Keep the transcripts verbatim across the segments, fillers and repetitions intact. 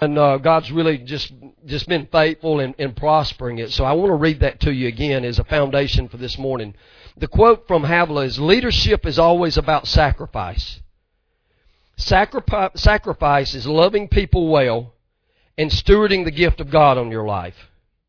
And uh, God's really just just been faithful in, in prospering it. So I want to read that to you again as a foundation for this morning. The quote from Havilah is, "Leadership is always about sacrifice. Sacrifice, sacrifice is loving people well and stewarding the gift of God on your life.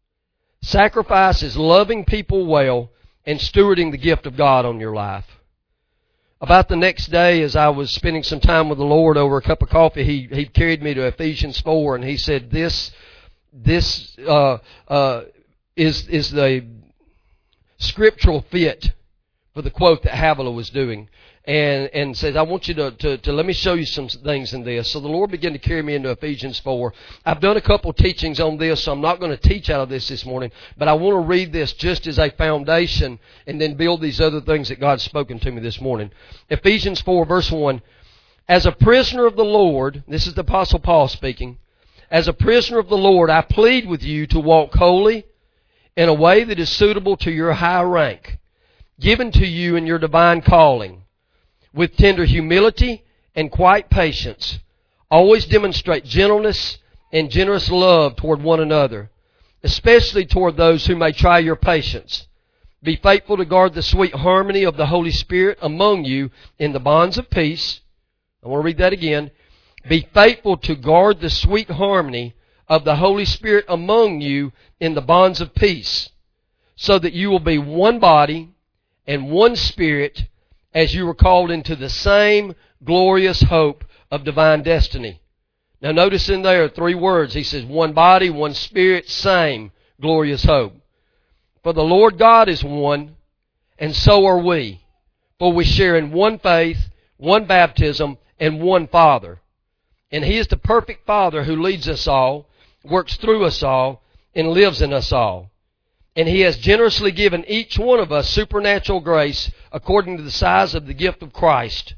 Sacrifice is loving people well and stewarding the gift of God on your life." About the next day, as I was spending some time with the Lord over a cup of coffee, He He carried me to Ephesians four, and He said, "This this uh, uh, is is the scriptural fit for the quote that Havilah was doing." And, and says, "I want you to, to, to let me show you some things in this." So the Lord began to carry me into Ephesians four. I've done a couple of teachings on this, so I'm not going to teach out of this this morning. But I want to read this just as a foundation and then build these other things that God's spoken to me this morning. Ephesians four, verse one. "As a prisoner of the Lord," this is the Apostle Paul speaking, "as a prisoner of the Lord, I plead with you to walk holy in a way that is suitable to your high rank, given to you in your divine calling. With tender humility and quiet patience, always demonstrate gentleness and generous love toward one another, especially toward those who may try your patience. Be faithful to guard the sweet harmony of the Holy Spirit among you in the bonds of peace." I want to read that again. "Be faithful to guard the sweet harmony of the Holy Spirit among you in the bonds of peace, so that you will be one body and one spirit, as you were called into the same glorious hope of divine destiny." Now notice in there three words. He says, one body, one spirit, same glorious hope. "For the Lord God is one, and so are we. For we share in one faith, one baptism, and one Father. And He is the perfect Father who leads us all, works through us all, and lives in us all. And He has generously given each one of us supernatural grace according to the size of the gift of Christ."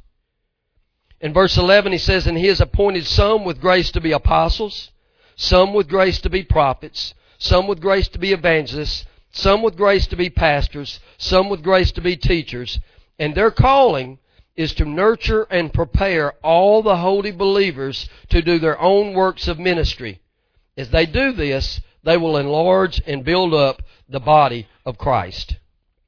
In verse eleven he says, "And He has appointed some with grace to be apostles, some with grace to be prophets, some with grace to be evangelists, some with grace to be pastors, some with grace to be teachers. And their calling is to nurture and prepare all the holy believers to do their own works of ministry. As they do this, they will enlarge and build up the body of Christ."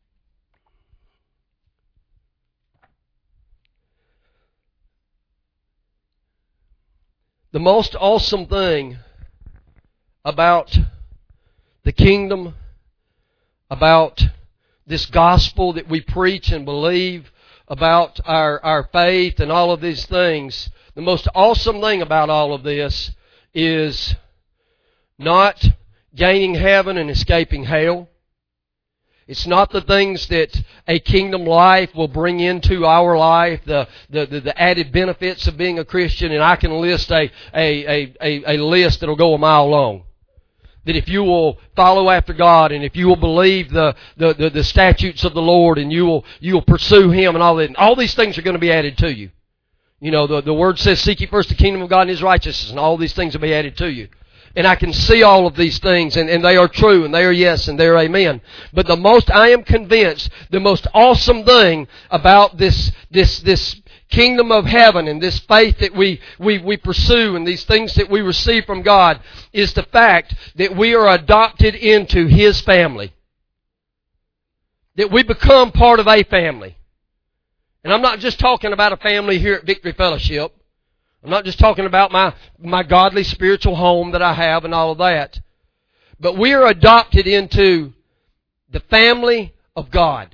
The most awesome thing about the kingdom, about this gospel that we preach and believe, about our, our faith and all of these things, the most awesome thing about all of this is not gaining heaven and escaping hell. It's not the things that a kingdom life will bring into our life, the, the, the, the added benefits of being a Christian, and I can list a, a, a, a list that'll go a mile long. That if you will follow after God, and if you will believe the, the, the, the statutes of the Lord, and you will, you will pursue Him and all that, and all these things are going to be added to you. You know, the, the Word says, "Seek ye first the kingdom of God and His righteousness," and all these things will be added to you. And I can see all of these things, and, and they are true, and they are yes, and they are amen. But the most, I am convinced, the most awesome thing about this, this, this kingdom of heaven and this faith that we, we, we pursue and these things that we receive from God is the fact that we are adopted into His family. That we become part of a family. And I'm not just talking about a family here at Victory Fellowship. I'm not just talking about my, my godly spiritual home that I have and all of that. But we are adopted into the family of God.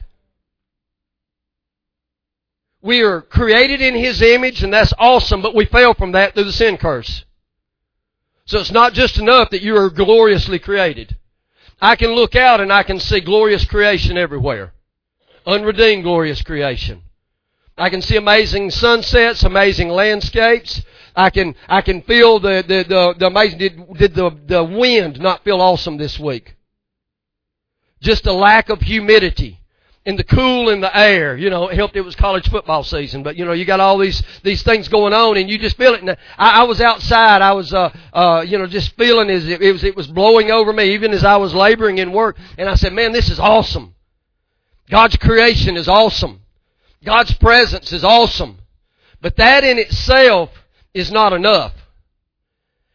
We are created in His image, and that's awesome, but we fell from that through the sin curse. So it's not just enough that you are gloriously created. I can look out and I can see glorious creation everywhere. Unredeemed glorious creation. I can see amazing sunsets, amazing landscapes. I can I can feel the the the, the amazing. Did, did the the wind not feel awesome this week? Just a lack of humidity and the cool in the air. You know, it helped. It was college football season, but you know, you got all these these things going on, and you just feel it. And I, I was outside. I was uh uh you know just feeling as it, it was it was blowing over me, even as I was laboring in work. And I said, "Man, this is awesome. God's creation is awesome. God's presence is awesome." But that in itself is not enough.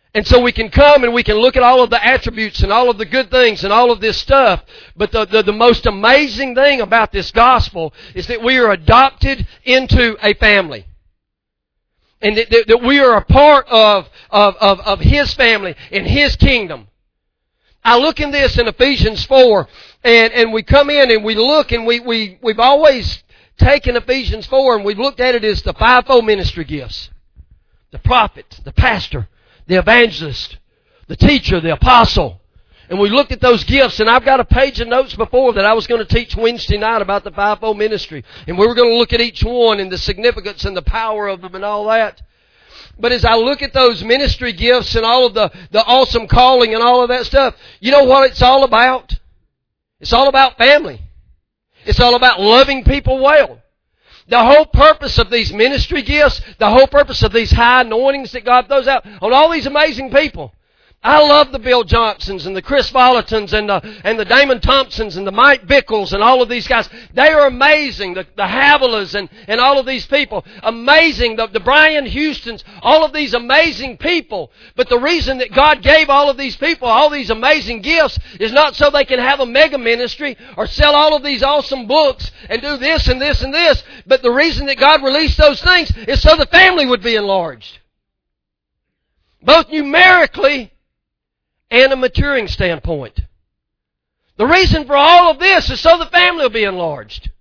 And so we can come and we can look at all of the attributes and all of the good things and all of this stuff. But the, the, the most amazing thing about this gospel is that we are adopted into a family. And that, that, that we are a part of, of, of, of His family and His kingdom. I look in this in Ephesians four, and, and we come in and we look, and we, we, we've always taken Ephesians four and we've looked at it as the fivefold ministry gifts. The prophet, the pastor, the evangelist, the teacher, the apostle. And we looked at those gifts, and I've got a page of notes before that I was going to teach Wednesday night about the fivefold ministry. And we were going to look at each one and the significance and the power of them and all that. But as I look at those ministry gifts and all of the, the awesome calling and all of that stuff, you know what it's all about? It's all about family. It's all about loving people well. The whole purpose of these ministry gifts, the whole purpose of these high anointings that God throws out on all these amazing people. I love the Bill Johnsons and the Chris Vollatons and the, and the Damon Thompsons and the Mike Bickles and all of these guys. They are amazing. The, the Havilas and, and all of these people. Amazing. The, the Brian Houstons. All of these amazing people. But the reason that God gave all of these people all these amazing gifts is not so they can have a mega ministry or sell all of these awesome books and do this and this and this. But the reason that God released those things is so the family would be enlarged. Both numerically and a maturing standpoint. The reason for all of this is so the family will be enlarged.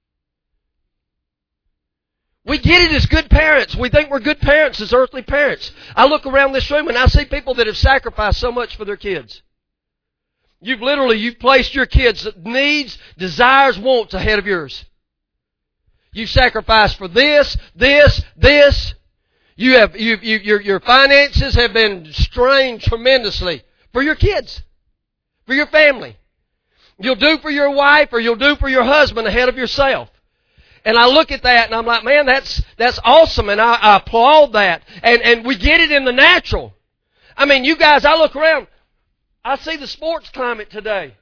We get it as good parents. We think we're good parents as earthly parents. I look around this room and I see people that have sacrificed so much for their kids. You've literally, you've placed your kids' needs, desires, wants ahead of yours. You've sacrificed for this, this, this. You have, you, you, your, your finances have been strained tremendously. For your kids. For your family. You'll do for your wife or you'll do for your husband ahead of yourself. And I look at that and I'm like, man, that's that's awesome, and I, I applaud that. And and we get it in the natural. I mean, you guys, I look around, I see the sports climate today.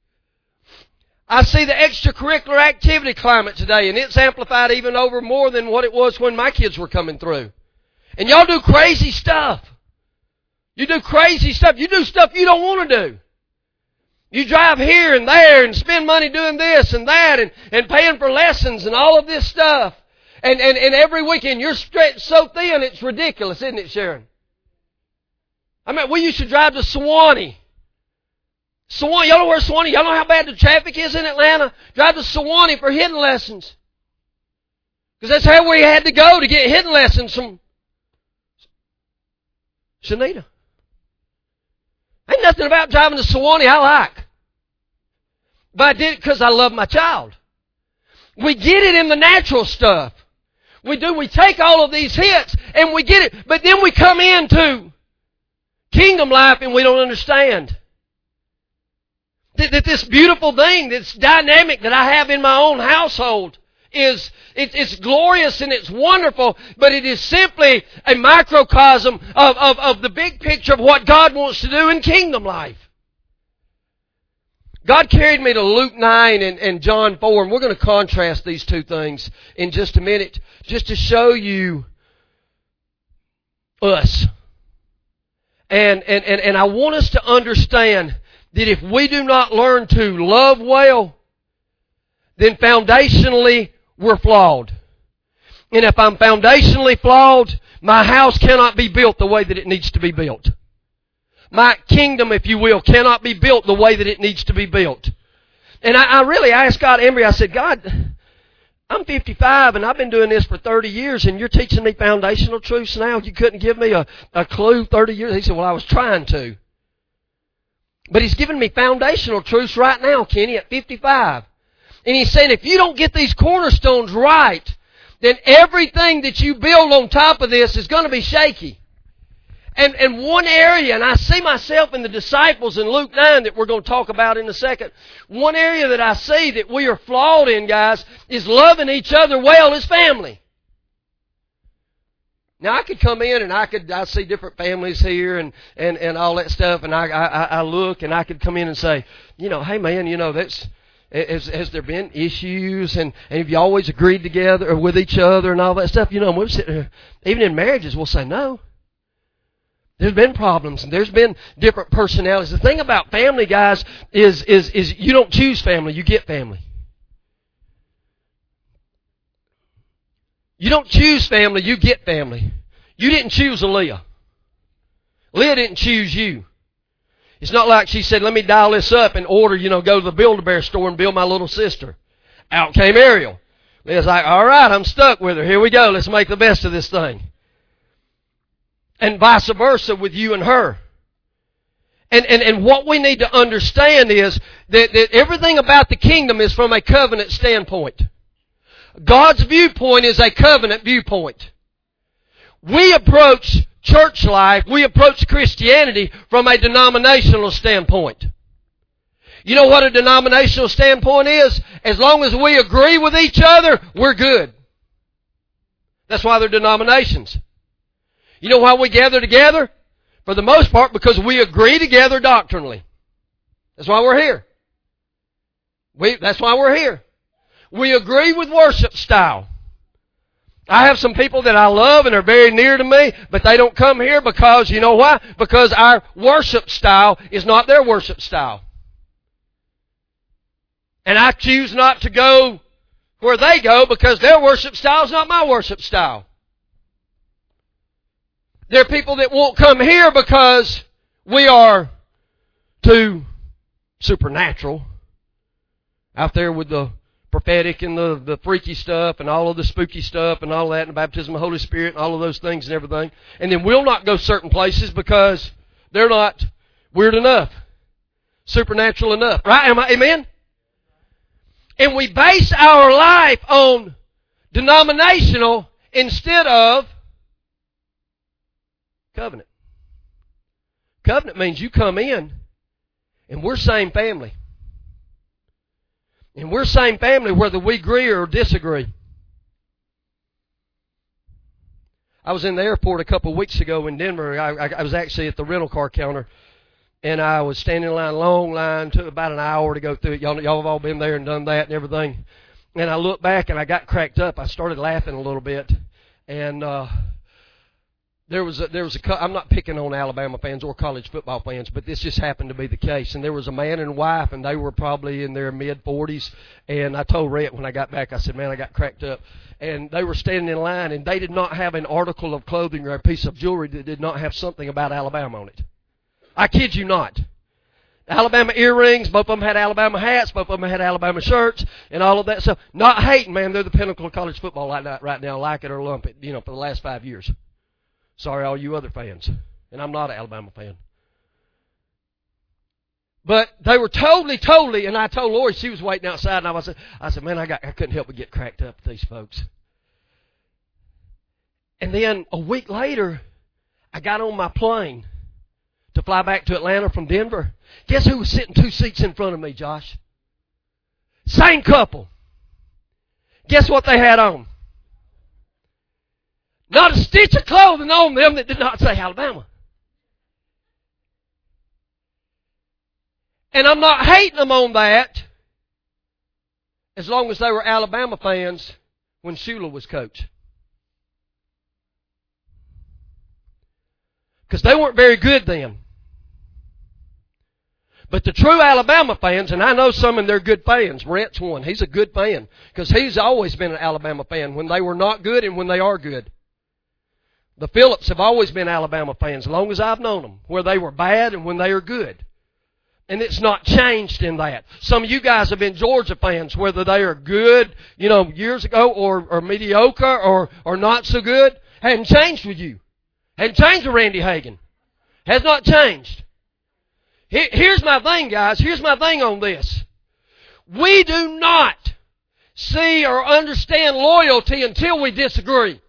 I see the extracurricular activity climate today, and it's amplified even over more than what it was when my kids were coming through. And y'all do crazy stuff. You do crazy stuff. You do stuff you don't want to do. You drive here and there and spend money doing this and that and, and paying for lessons and all of this stuff. And, and, and every weekend you're stretched so thin it's ridiculous, isn't it, Sharon? I mean, we used to drive to Sewanee. Sewanee, y'all know where Sewanee? Y'all know how bad the traffic is in Atlanta? Drive to Sewanee for hidden lessons. Because that's how we had to go to get hidden lessons from Shanita. Ain't nothing about driving to Sewanee I like. But I did it because I love my child. We get it in the natural stuff. We do. We take all of these hits and we get it. But then we come into kingdom life and we don't understand. That, that this beautiful thing, this dynamic that I have in my own household is it, it's glorious and it's wonderful, but it is simply a microcosm of, of, of the big picture of what God wants to do in kingdom life. God carried me to Luke nine and, and John four, and we're going to contrast these two things in just a minute, just to show you us. And, and, and, and I want us to understand that if we do not learn to love well, then foundationally we're flawed. And if I'm foundationally flawed, my house cannot be built the way that it needs to be built. My kingdom, if you will, cannot be built the way that it needs to be built. And I, I really asked God, Embry, I said, God, I'm fifty-five and I've been doing this for thirty years and you're teaching me foundational truths now. You couldn't give me a, a clue thirty years. He said, well, I was trying to. But He's giving me foundational truths right now, Kenny, at fifty-five. And He's saying, if you don't get these cornerstones right, then everything that you build on top of this is going to be shaky. And, and one area, and I see myself in the disciples in Luke nine that we're going to talk about in a second. One area that I see that we are flawed in, guys, is loving each other well as family. Now, I could come in and I could, I see different families here and, and, and all that stuff, and I, I, I look and I could come in and say, you know, hey man, you know, that's, has, has there been issues and, and have you always agreed together or with each other and all that stuff? You know, we'll sit there, even in marriages, we'll say no. There's been problems and there's been different personalities. The thing about family, guys, is, is, is you don't choose family, you get family. You don't choose family, you get family. You didn't choose Aaliyah. Leah didn't choose you. It's not like she said, let me dial this up and order, you know, go to the Build-A-Bear store and build my little sister. Out came Ariel. Leah's like, all right, I'm stuck with her. Here we go. Let's make the best of this thing. And vice versa with you and her. And, and, and what we need to understand is that, that everything about the kingdom is from a covenant standpoint. God's viewpoint is a covenant viewpoint. We approach church life, we approach Christianity from a denominational standpoint. You know what a denominational standpoint is? As long as we agree with each other, we're good. That's why they're denominations. You know why we gather together? For the most part, because we agree together doctrinally. That's why we're here. We, that's why we're here. We agree with worship style. I have some people that I love and are very near to me, but they don't come here because, you know why? Because our worship style is not their worship style. And I choose not to go where they go because their worship style is not my worship style. There are people that won't come here because we are too supernatural. Out there with the prophetic and the, the freaky stuff and all of the spooky stuff and all of that and the baptism of the Holy Spirit and all of those things and everything. And then we'll not go certain places because they're not weird enough, supernatural enough. Right? Am I, amen? And we base our life on denominational instead of covenant. Covenant means you come in and we're same family. And we're same family whether we agree or disagree. I was in the airport a couple of weeks ago in Denver. I, I, I was actually at the rental car counter. And I was standing in line, long line, took about an hour to go through it. Y'all, y'all have all been there and done that and everything. And I looked back and I got cracked up. I started laughing a little bit. And uh, there was a, there was a, I'm not picking on Alabama fans or college football fans, but this just happened to be the case. And there was a man and wife, and they were probably in their mid-forties. And I told Rhett when I got back, I said, man, I got cracked up. And they were standing in line, and they did not have an article of clothing or a piece of jewelry that did not have something about Alabama on it. I kid you not. Alabama earrings, both of them had Alabama hats, both of them had Alabama shirts, and all of that stuff. Not hating, man, they're the pinnacle of college football right now, like it or lump it, you know, for the last five years. Sorry, all you other fans. And I'm not an Alabama fan. But they were totally, totally, and I told Lori, she was waiting outside, and I was, I said, man, I got, I couldn't help but get cracked up with these folks. And then a week later, I got on my plane to fly back to Atlanta from Denver. Guess who was sitting two seats in front of me, Josh? Same couple. Guess what they had on? Not a stitch of clothing on them that did not say Alabama. And I'm not hating them on that as long as they were Alabama fans when Shula was coach. Because they weren't very good then. But the true Alabama fans, and I know some and they're good fans. Rhett's one. He's a good fan. Because he's always been an Alabama fan when they were not good and when they are good. The Phillips have always been Alabama fans as long as I've known them. Where they were bad and when they are good. And it's not changed in that. Some of you guys have been Georgia fans, whether they are good, you know, years ago or, or mediocre or, or not so good. Hadn't changed with you. Hadn't changed with Randy Hagan. Has not changed. Here's my thing, guys. Here's my thing on this. We do not see or understand loyalty until we disagree.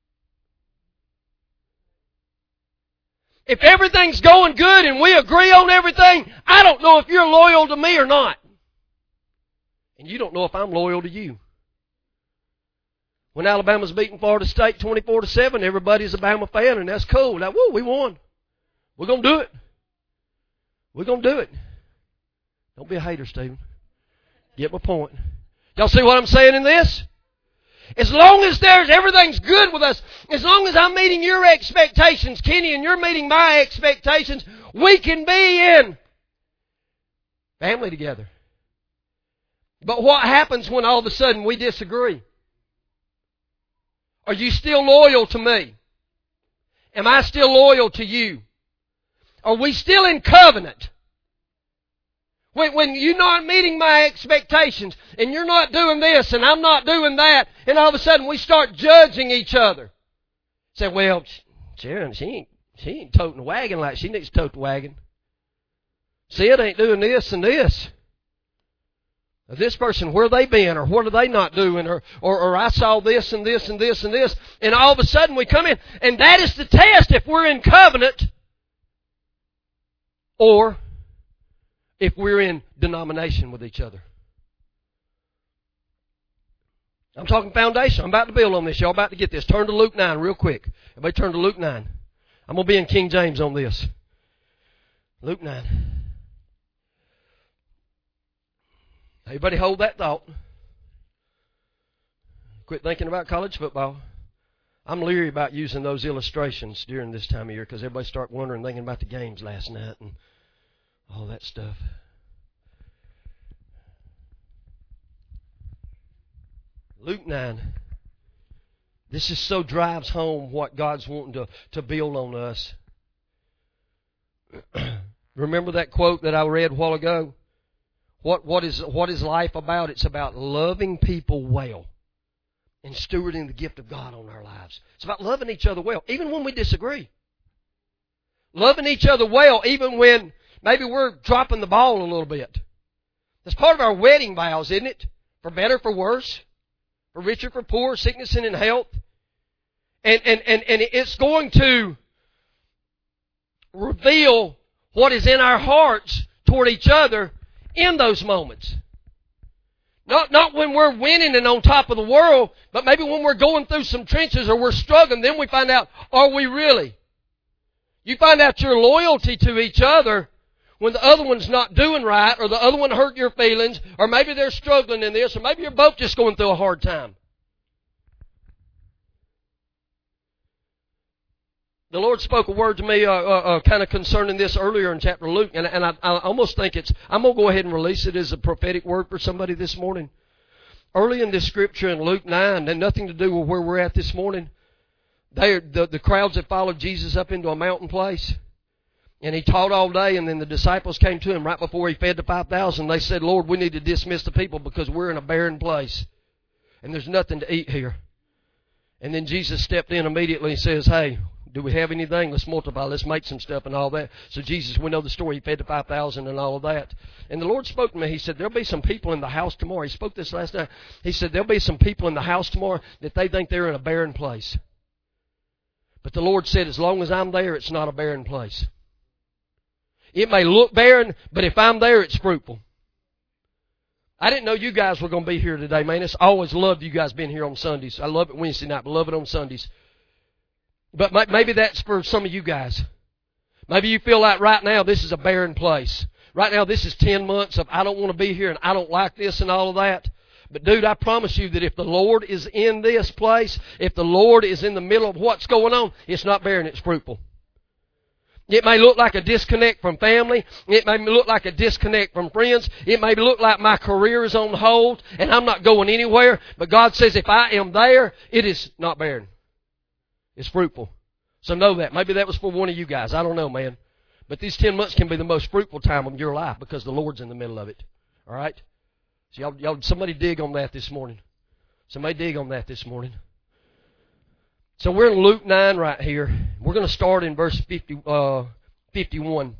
If everything's going good and we agree on everything, I don't know if you're loyal to me or not. And you don't know if I'm loyal to you. When Alabama's beating Florida State twenty-four to seven, everybody's a Bama fan, and that's cool. Now, woo, we won. We're going to do it. We're going to do it. Don't be a hater, Stephen. Get my point. Y'all see what I'm saying in this? As long as there's everything's good with us, as long as I'm meeting your expectations, Kenny, and you're meeting my expectations, we can be in family together. But what happens when all of a sudden we disagree? Are you still loyal to me? Am I still loyal to you? Are we still in covenant? When, when you're not meeting my expectations, and you're not doing this, and I'm not doing that, and all of a sudden we start judging each other. Say, well, Sharon, she ain't, she ain't toting the wagon like she needs to tote the wagon. Sid ain't doing this and this. This person, where they been, or what are they not doing, or, or, or I saw this and this and this and this, and all of a sudden we come in, and that is the test if we're in covenant, or if we're in denomination with each other. I'm talking foundation. I'm about to build on this. Y'all about to get this. Turn to Luke nine real quick. Everybody turn to Luke nine. I'm going to be in King James on this. Luke nine. Everybody hold that thought. Quit thinking about college football. I'm leery about using those illustrations during this time of year because everybody start wondering, thinking about the games last night and all that stuff. Luke nine. This is so drives home what God's wanting to, to build on us. Remember that quote that I read a while ago? What, what, is, what is life about? It's about loving people well and stewarding the gift of God on our lives. It's about loving each other well, even when we disagree. Loving each other well, even when maybe we're dropping the ball a little bit. That's part of our wedding vows, isn't it? For better, for worse. For richer, for poor, sickness and in health. And, and, and, and it's going to reveal what is in our hearts toward each other in those moments. Not, not when we're winning and on top of the world, but maybe when we're going through some trenches or we're struggling, then we find out, are we really? You find out your loyalty to each other when the other one's not doing right, or the other one hurt your feelings, or maybe they're struggling in this, or maybe you're both just going through a hard time. The Lord spoke a word to me uh, uh, uh, kind of concerning this earlier in chapter Luke, and, and I, I almost think it's, I'm going to go ahead and release it as a prophetic word for somebody this morning. Early in this scripture in Luke nine, and nothing to do with where we're at this morning, they, the, the crowds that followed Jesus up into a mountain place, and He taught all day, and then the disciples came to Him right before He fed the five thousand. They said, Lord, we need to dismiss the people because we're in a barren place, and there's nothing to eat here. And then Jesus stepped in immediately and says, hey, do we have anything? Let's multiply. Let's make some stuff and all that. So Jesus, we know the story. He fed the five thousand and all of that. And the Lord spoke to me. He said, there'll be some people in the house tomorrow. He spoke this last night. He said, there'll be some people in the house tomorrow that they think they're in a barren place. But the Lord said, as long as I'm there, it's not a barren place. It may look barren, but if I'm there, it's fruitful. I didn't know you guys were going to be here today, man. It's, I always loved you guys being here on Sundays. I love it Wednesday night, but love it on Sundays. But maybe that's for some of you guys. Maybe you feel like right now this is a barren place. Right now this is ten months of I don't want to be here and I don't like this and all of that. But dude, I promise you that if the Lord is in this place, if the Lord is in the middle of what's going on, it's not barren, it's fruitful. It may look like a disconnect from family. It may look like a disconnect from friends. It may look like my career is on hold and I'm not going anywhere. But God says if I am there, it is not barren. It's fruitful. So know that. Maybe that was for one of you guys. I don't know, man. But these ten months can be the most fruitful time of your life because the Lord's in the middle of it. All right? So y'all, y'all, somebody dig on that this morning. Somebody dig on that this morning. So we're in Luke nine right here. We're going to start in verse fifty, uh, fifty-one.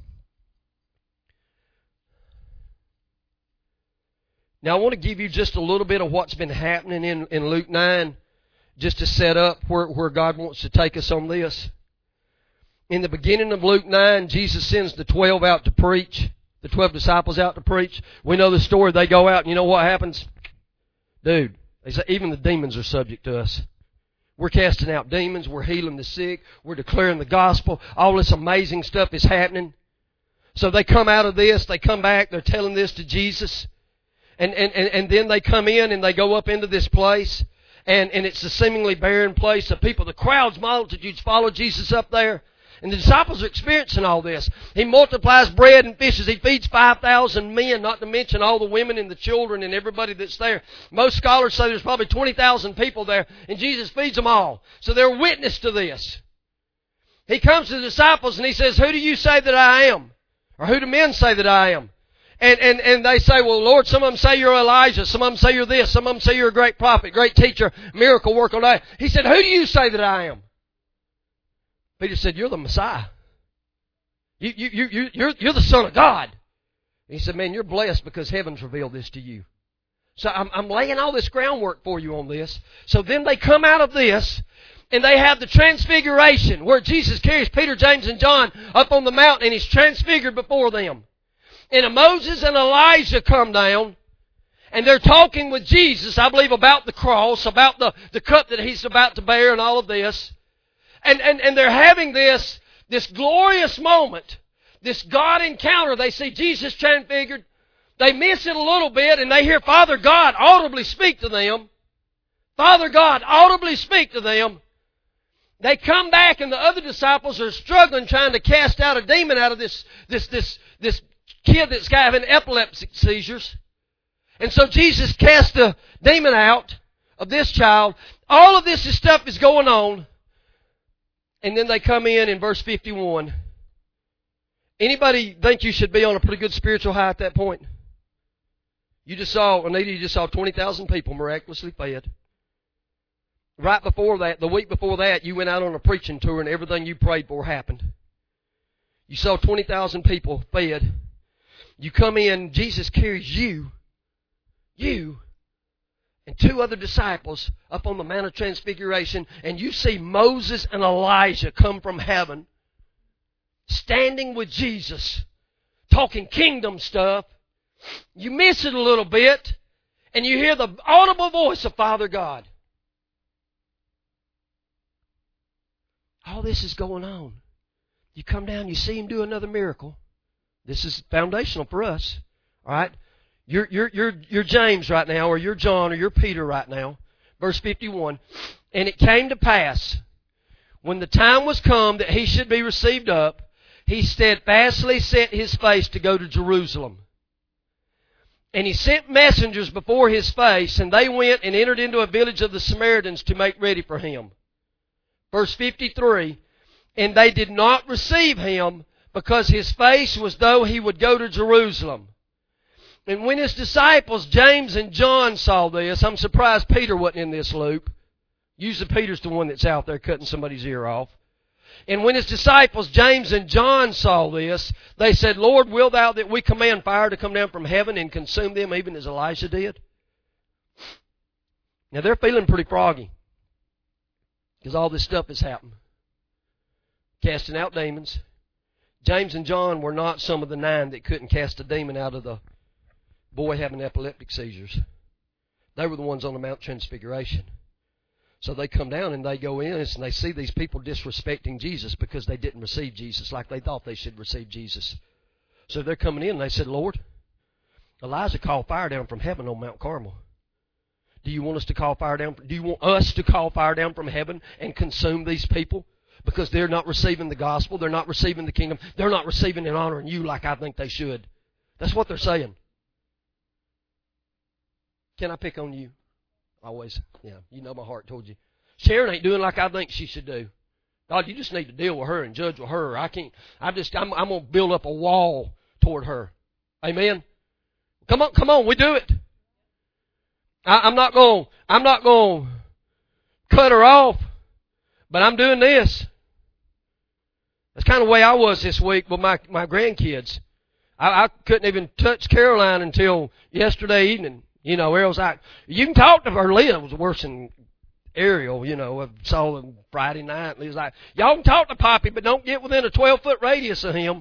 Now I want to give you just a little bit of what's been happening in, in Luke nine, just to set up where, where God wants to take us on this. In the beginning of Luke nine, Jesus sends the twelve out to preach, the twelve disciples out to preach. We know the story. They go out and you know what happens? Dude, they say even the demons are subject to us. We're casting out demons. We're healing the sick. We're declaring the gospel. All this amazing stuff is happening. So they come out of this. They come back. They're telling this to Jesus. And, and, and, and then they come in and they go up into this place. And, and it's a seemingly barren place. The people, the crowds, multitudes follow Jesus up there. And the disciples are experiencing all this. He multiplies bread and fishes. He feeds five thousand men, not to mention all the women and the children and everybody that's there. Most scholars say there's probably twenty thousand people there, and Jesus feeds them all. So they're witness to this. He comes to the disciples and he says, who do you say that I am? Or who do men say that I am? And, and, and they say, well, Lord, some of them say you're Elijah. Some of them say you're this. Some of them say you're a great prophet, great teacher, miracle worker. He said, who do you say that I am? Peter said, you're the Messiah. You, you, you, you, you're, you're the Son of God. And he said, man, you're blessed because heaven's revealed this to you. So I'm, I'm laying all this groundwork for you on this. So then they come out of this, and they have the transfiguration, where Jesus carries Peter, James, and John up on the mountain, and He's transfigured before them. And Moses and Elijah come down, and they're talking with Jesus, I believe, about the cross, about the, the cup that He's about to bear and all of this. And, and, and they're having this, this glorious moment, this God encounter. They see Jesus transfigured. They miss it a little bit, and they hear Father God audibly speak to them. Father God audibly speak to them. They come back, and the other disciples are struggling trying to cast out a demon out of this, this, this, this kid that's having epileptic seizures. And so Jesus cast the demon out of this child. All of this stuff is going on. And then they come in in verse fifty-one. Anybody think you should be on a pretty good spiritual high at that point? You just saw, Anita, you just saw twenty thousand people miraculously fed. Right before that, the week before that, you went out on a preaching tour and everything you prayed for happened. You saw twenty thousand people fed. You come in, Jesus carries you, you, and two other disciples up on the Mount of Transfiguration, and you see Moses and Elijah come from heaven, standing with Jesus, talking kingdom stuff. You miss it a little bit, and you hear the audible voice of Father God. All this is going on. You come down, you see Him do another miracle. This is foundational for us. All right? You're, you're, you're, you're James right now, or you're John, or you're Peter right now. Verse fifty-one. And it came to pass, when the time was come that He should be received up, He steadfastly set His face to go to Jerusalem. And He sent messengers before His face, and they went and entered into a village of the Samaritans to make ready for Him. Verse fifty-three. And they did not receive Him, because His face was though He would go to Jerusalem. And when His disciples, James and John, saw this, I'm surprised Peter wasn't in this loop. Usually Peter's the one that's out there cutting somebody's ear off. And when His disciples, James and John, saw this, they said, Lord, wilt Thou that we command fire to come down from heaven and consume them, even as Elijah did? Now they're feeling pretty froggy, because all this stuff has happened. Casting out demons. James and John were not some of the nine that couldn't cast a demon out of the boy having epileptic seizures. They were the ones on the Mount Transfiguration. So they come down and they go in and they see these people disrespecting Jesus because they didn't receive Jesus like they thought they should receive Jesus. So they're coming in and they said, Lord, Elijah called fire down from heaven on Mount Carmel. Do you want us to call fire down? Do you want us to call fire down from heaven and consume these people? Because they're not receiving the gospel. They're not receiving the kingdom. They're not receiving and honoring you like I think they should. That's what they're saying. Can I pick on you? Always. Yeah, you know my heart told you. Sharon ain't doing like I think she should do. God, you just need to deal with her and judge with her. I can't. I just. I'm, I'm going to build up a wall toward her. Amen. Come on, come on. We do it. I, I'm not going. I'm not going to cut her off, but I'm doing this. That's kind of the way I was this week with my my grandkids. I, I couldn't even touch Caroline until yesterday evening. You know, Errol's like, you can talk to her. Leah was worse than Ariel, you know. I saw him Friday night. He was like, y'all can talk to Poppy, but don't get within a twelve-foot radius of him.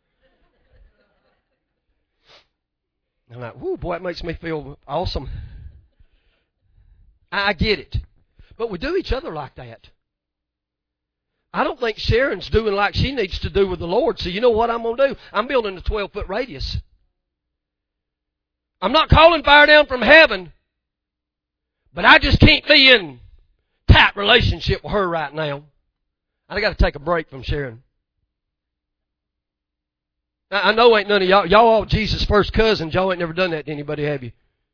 I'm like, whoo, boy, it makes me feel awesome. I, I get it. But we do each other like that. I don't think Sharon's doing like she needs to do with the Lord. So you know what I'm going to do? I'm building a twelve-foot radius. I'm not calling fire down from heaven, But I just can't be in tight relationship with her right now. I got to take a break from sharing. I know ain't none of y'all, y'all all Jesus' first cousins, y'all ain't never done that to anybody, have you?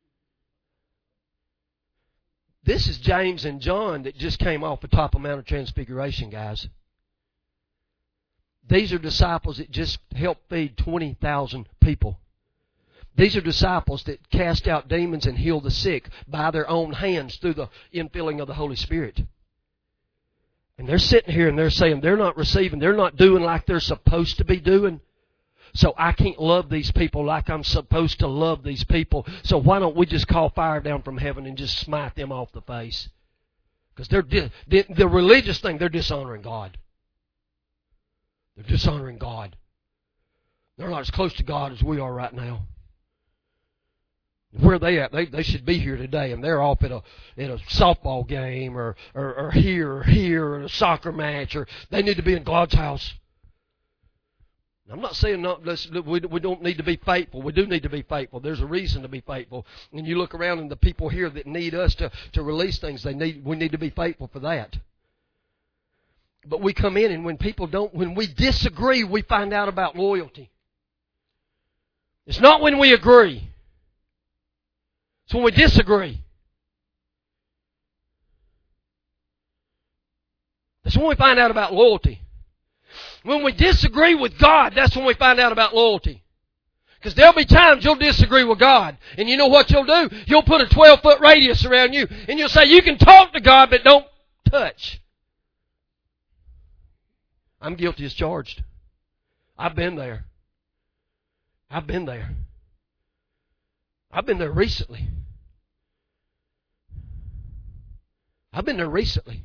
This is James and John that just came off the top of Mount of Transfiguration, guys. These are disciples that just helped feed twenty thousand people. These are disciples that cast out demons and heal the sick by their own hands through the infilling of the Holy Spirit. And they're sitting here and they're saying they're not receiving, they're not doing like they're supposed to be doing. So I can't love these people like I'm supposed to love these people. So why don't we just call fire down from heaven and just smite them off the face? Because they're di- the, the religious thing, they're dishonoring God. They're dishonoring God. They're not as close to God as we are right now. Where are they at? They they should be here today, and they're off at a at a softball game or or, or here or here or a soccer match, or they need to be in God's house. I'm not saying not, we we don't need to be faithful. We do need to be faithful. There's a reason to be faithful. And you look around and the people here that need us to, to release things, they need we need to be faithful for that. But we come in and when people don't, when we disagree, we find out about loyalty. It's not when we agree. It's when we disagree. That's when we find out about loyalty. When we disagree with God, that's when we find out about loyalty. Because there'll be times you'll disagree with God. And you know what you'll do? You'll put a twelve-foot radius around you. And you'll say, you can talk to God, but don't touch. I'm guilty as charged. I've been there. I've been there. I've been there recently. I've been there recently.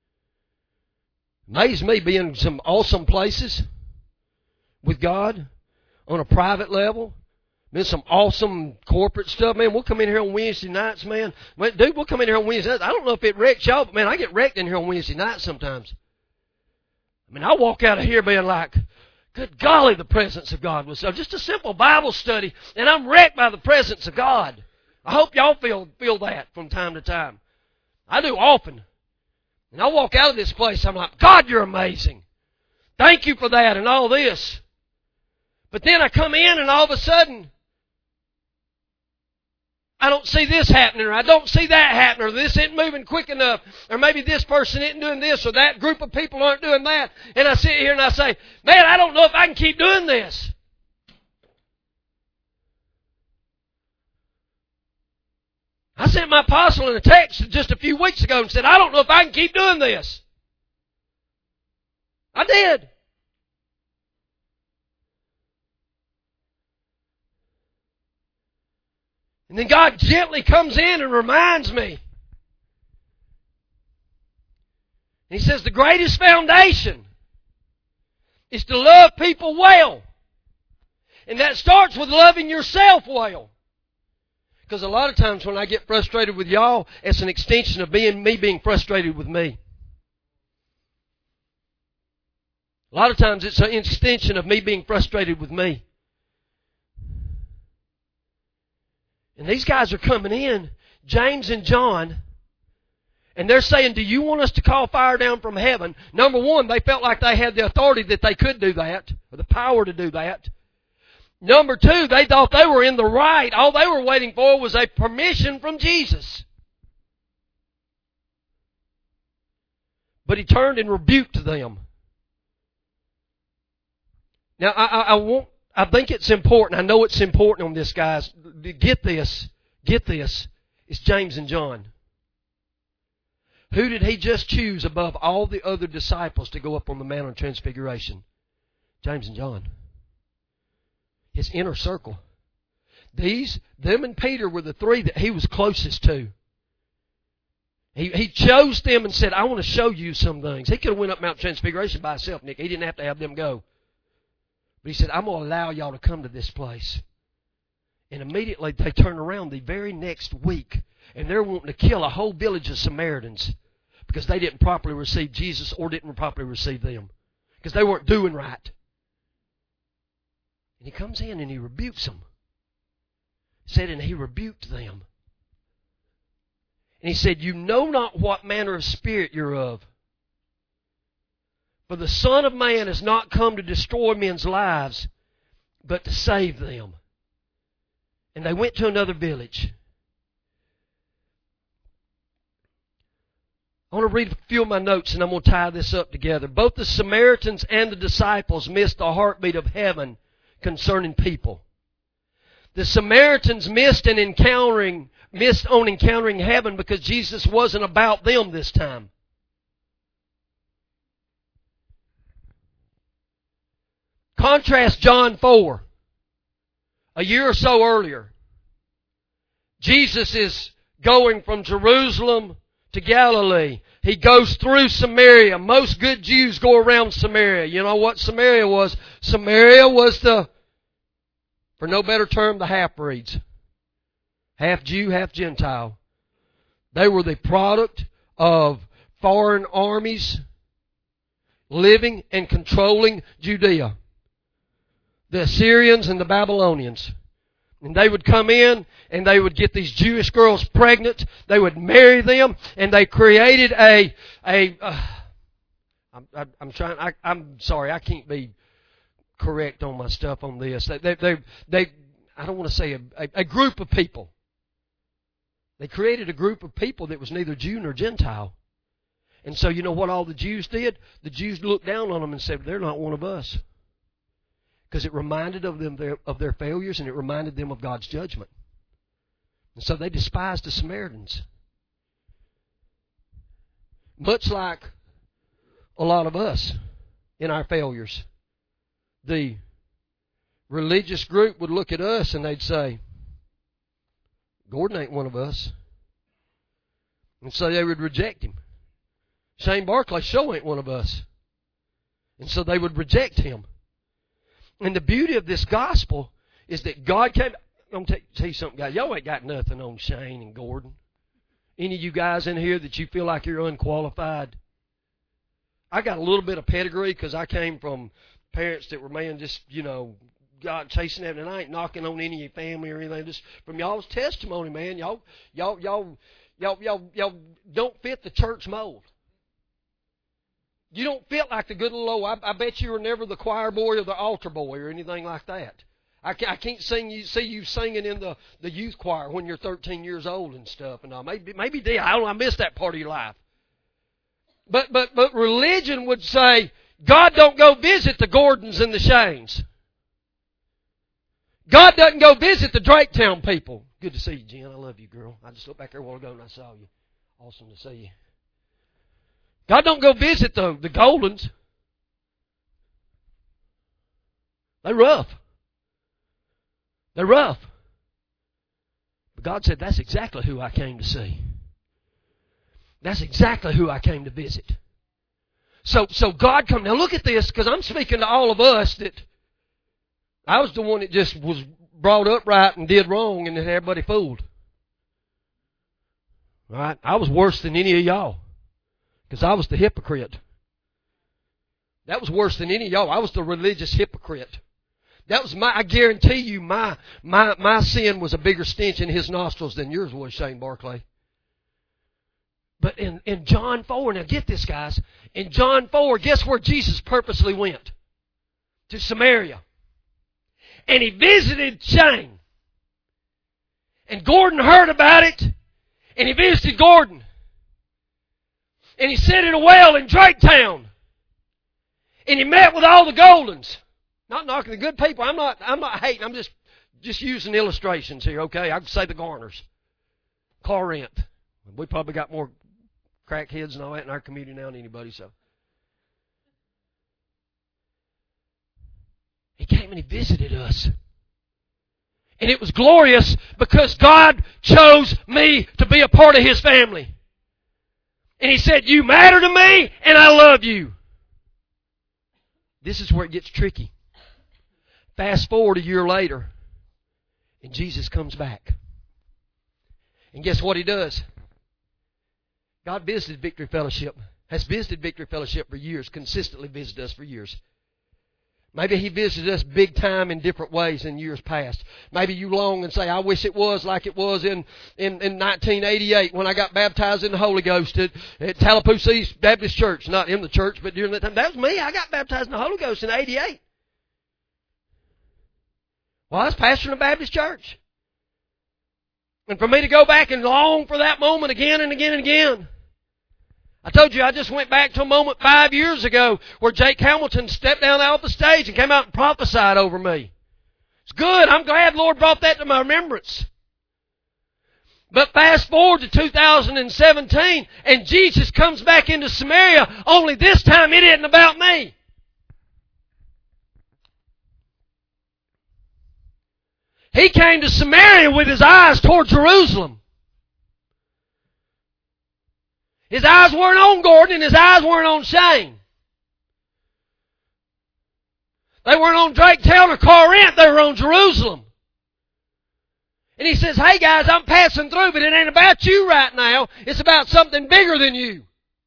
Amazed me being in some awesome places with God on a private level. Been some awesome corporate stuff, man. We'll come in here on Wednesday nights, man. Dude, we'll come in here on Wednesday nights. I don't know if it wrecks y'all, but man, I get wrecked in here on Wednesday nights sometimes. I mean, I walk out of here being like, good golly, the presence of God was so. Just a simple Bible study, and I'm wrecked by the presence of God. I hope y'all feel feel that from time to time. I do often. And I walk out of this place, I'm like, God, you're amazing. Thank you for that and all this. But then I come in and all of a sudden, I don't see this happening, or I don't see that happening, or this isn't moving quick enough, or maybe this person isn't doing this, or that group of people aren't doing that. And I sit here and I say, man, I don't know if I can keep doing this. I sent my apostle in a text just a few weeks ago and said, I don't know if I can keep doing this. I did. And then God gently comes in and reminds me. And He says the greatest foundation is to love people well. And that starts with loving yourself well. Because a lot of times when I get frustrated with y'all, it's an extension of being me being frustrated with me. A lot of times it's an extension of me being frustrated with me. And these guys are coming in, James and John, and they're saying, do you want us to call fire down from heaven? Number one, they felt like they had the authority that they could do that, or the power to do that. Number two, they thought they were in the right. All they were waiting for was a permission from Jesus. But He turned and rebuked them. Now, I, I, I want, I think it's important. I know it's important on this, guys. Get this. Get this. It's James and John. Who did He just choose above all the other disciples to go up on the Mount of Transfiguration? James and John. His inner circle. These, them and Peter were the three that He was closest to. He, he chose them and said, I want to show you some things. He could have went up Mount Transfiguration by himself, Nick. He didn't have to have them go. But He said, I'm going to allow y'all to come to this place. And immediately they turn around the very next week. And they're wanting to kill a whole village of Samaritans. Because they didn't properly receive Jesus or didn't properly receive them. Because they weren't doing right. And He comes in and He rebukes them. It said, and He rebuked them. And He said, you know not what manner of spirit you're of. For the Son of Man has not come to destroy men's lives, but to save them. And they went to another village. I want to read a few of my notes and I'm going to tie this up together. Both the Samaritans and the disciples missed the heartbeat of heaven concerning people. The Samaritans missed an encountering, missed on encountering heaven because Jesus wasn't about them this time. Contrast John four. A year or so earlier, Jesus is going from Jerusalem to Galilee. He goes through Samaria. Most good Jews go around Samaria. You know what Samaria was? Samaria was the, for no better term, the half-breeds. Half Jew, half Gentile. They were the product of foreign armies living and controlling Judea. The Assyrians and the Babylonians. And they would come in and they would get these Jewish girls pregnant. They would marry them, and they created a a. Uh, I'm, I, I'm trying. I, I'm sorry. I can't be correct on my stuff on this. They they they. they I don't want to say a, a, a group of people. They created a group of people that was neither Jew nor Gentile. And so you know what all the Jews did? The Jews looked down on them and said, they're not one of us. Because it reminded of them their, of their failures, and it reminded them of God's judgment. And so they despised the Samaritans. Much like a lot of us in our failures. The religious group would look at us and they'd say, Gordon ain't one of us. And so they would reject him. Shane Barclay sure ain't one of us. And so they would reject him. And the beauty of this gospel is that God came. I'm going to tell you something, guys. Y'all ain't got nothing on Shane and Gordon. Any of you guys in here that you feel like you're unqualified? I got a little bit of pedigree because I came from parents that were, man, just, you know, God chasing after. And I ain't knocking on any of your family or anything. Just from y'all's testimony, man. Y'all, y'all, y'all, y'all, y'all, y'all don't fit the church mold. You don't fit like the good little old, I, I bet you were never the choir boy or the altar boy or anything like that. I can't, I can't sing you, see you singing in the, the youth choir when you're thirteen years old and stuff. And all. Maybe, maybe did. I don't know, I missed that part of your life. But, but, but religion would say, God don't go visit the Gordons and the Shanes. God doesn't go visit the Draketown people. Good to see you, Jen. I love you, girl. I just looked back there a while ago and I saw you. Awesome to see you. God don't go visit the, the Goldens. They're rough. They're rough. But God said, that's exactly who I came to see. That's exactly who I came to visit. So, so God come. Now look at this, because I'm speaking to all of us that I was the one that just was brought up right and did wrong and had everybody fooled. All right? I was worse than any of y'all. Because I was the hypocrite. That was worse than any of y'all. I was the religious hypocrite. That was my, I guarantee you, my, my, my sin was a bigger stench in His nostrils than yours was, Shane Barclay. But in, in John four, now get this, guys. In John four, guess where Jesus purposely went? To Samaria. And He visited Shane. And Gordon heard about it. And He visited Gordon. And He sat in a well in Draketown. And He met with all the Goldens. Not knocking the good people. I'm not I'm not hating. I'm just just using illustrations here, okay? I could say the Garners. Car rent. We probably got more crackheads and all that in our community now than anybody, so. He came and He visited us. And it was glorious because God chose me to be a part of His family. And He said, you matter to me, and I love you. This is where it gets tricky. Fast forward a year later, and Jesus comes back. And guess what He does? God visited Victory Fellowship, has visited Victory Fellowship for years, consistently visited us for years. Maybe He visited us big time in different ways in years past. Maybe you long and say, I wish it was like it was in, in, in nineteen eighty-eight when I got baptized in the Holy Ghost at, at Tallapoosa East Baptist Church. Not in the church, but during that time. That was me. I got baptized in the Holy Ghost in eighty-eight. Well, I was pastoring a Baptist church. And for me to go back and long for that moment again and again and again. I told you I just went back to a moment five years ago where Jake Hamilton stepped down off the stage and came out and prophesied over me. It's good. I'm glad the Lord brought that to my remembrance. But fast forward to two thousand seventeen and Jesus comes back into Samaria, only this time it isn't about me. He came to Samaria with His eyes toward Jerusalem. His eyes weren't on Gordon and His eyes weren't on Shane. They weren't on Draketown or Corinth, they were on Jerusalem. And He says, hey guys, I'm passing through, but it ain't about you right now. It's about something bigger than you.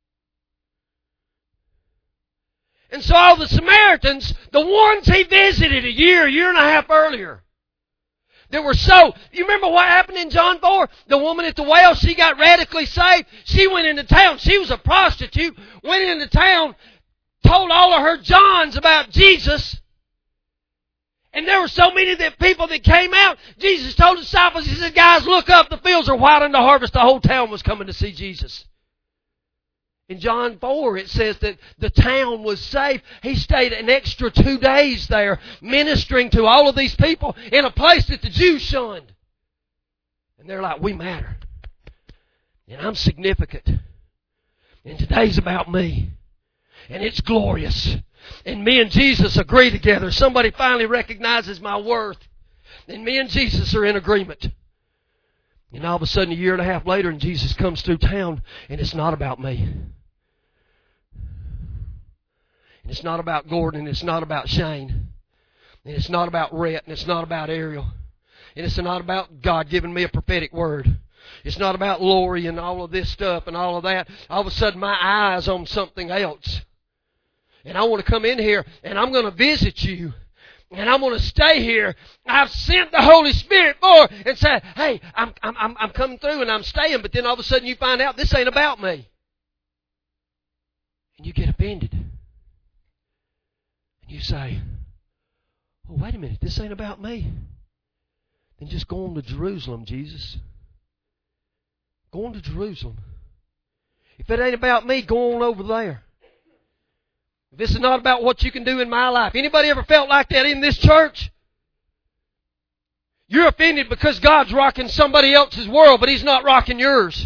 And so all the Samaritans, the ones He visited a year, a year and a half earlier, that were so, you remember what happened in John four? The woman at the well, she got radically saved. She went into town. She was a prostitute, went into town, told all of her Johns about Jesus. And there were so many that people that came out. Jesus told the disciples, He said, guys, look up, the fields are white unto harvest. The whole town was coming to see Jesus. In John four, it says that the town was saved. He stayed an extra two days there ministering to all of these people in a place that the Jews shunned. And they're like, we matter. And I'm significant. And today's about me. And it's glorious. And me and Jesus agree together. Somebody finally recognizes my worth. And me and Jesus are in agreement. And all of a sudden, a year and a half later, and Jesus comes through town, and it's not about me. And it's not about Gordon, and it's not about Shane. And it's not about Rhett, and it's not about Ariel. And it's not about God giving me a prophetic word. It's not about Lori and all of this stuff and all of that. All of a sudden, my eye's on something else. And I want to come in here, and I'm going to visit you. And I'm going to stay here. I've sent the Holy Spirit for and said, hey, I'm, I'm, I'm coming through and I'm staying. But then all of a sudden you find out this ain't about me. And you get offended. And you say, oh, wait a minute, this ain't about me. Then just go on to Jerusalem, Jesus. Go on to Jerusalem. If it ain't about me, go on over there. This is not about what you can do in my life. Anybody ever felt like that in this church? You're offended because God's rocking somebody else's world, but He's not rocking yours.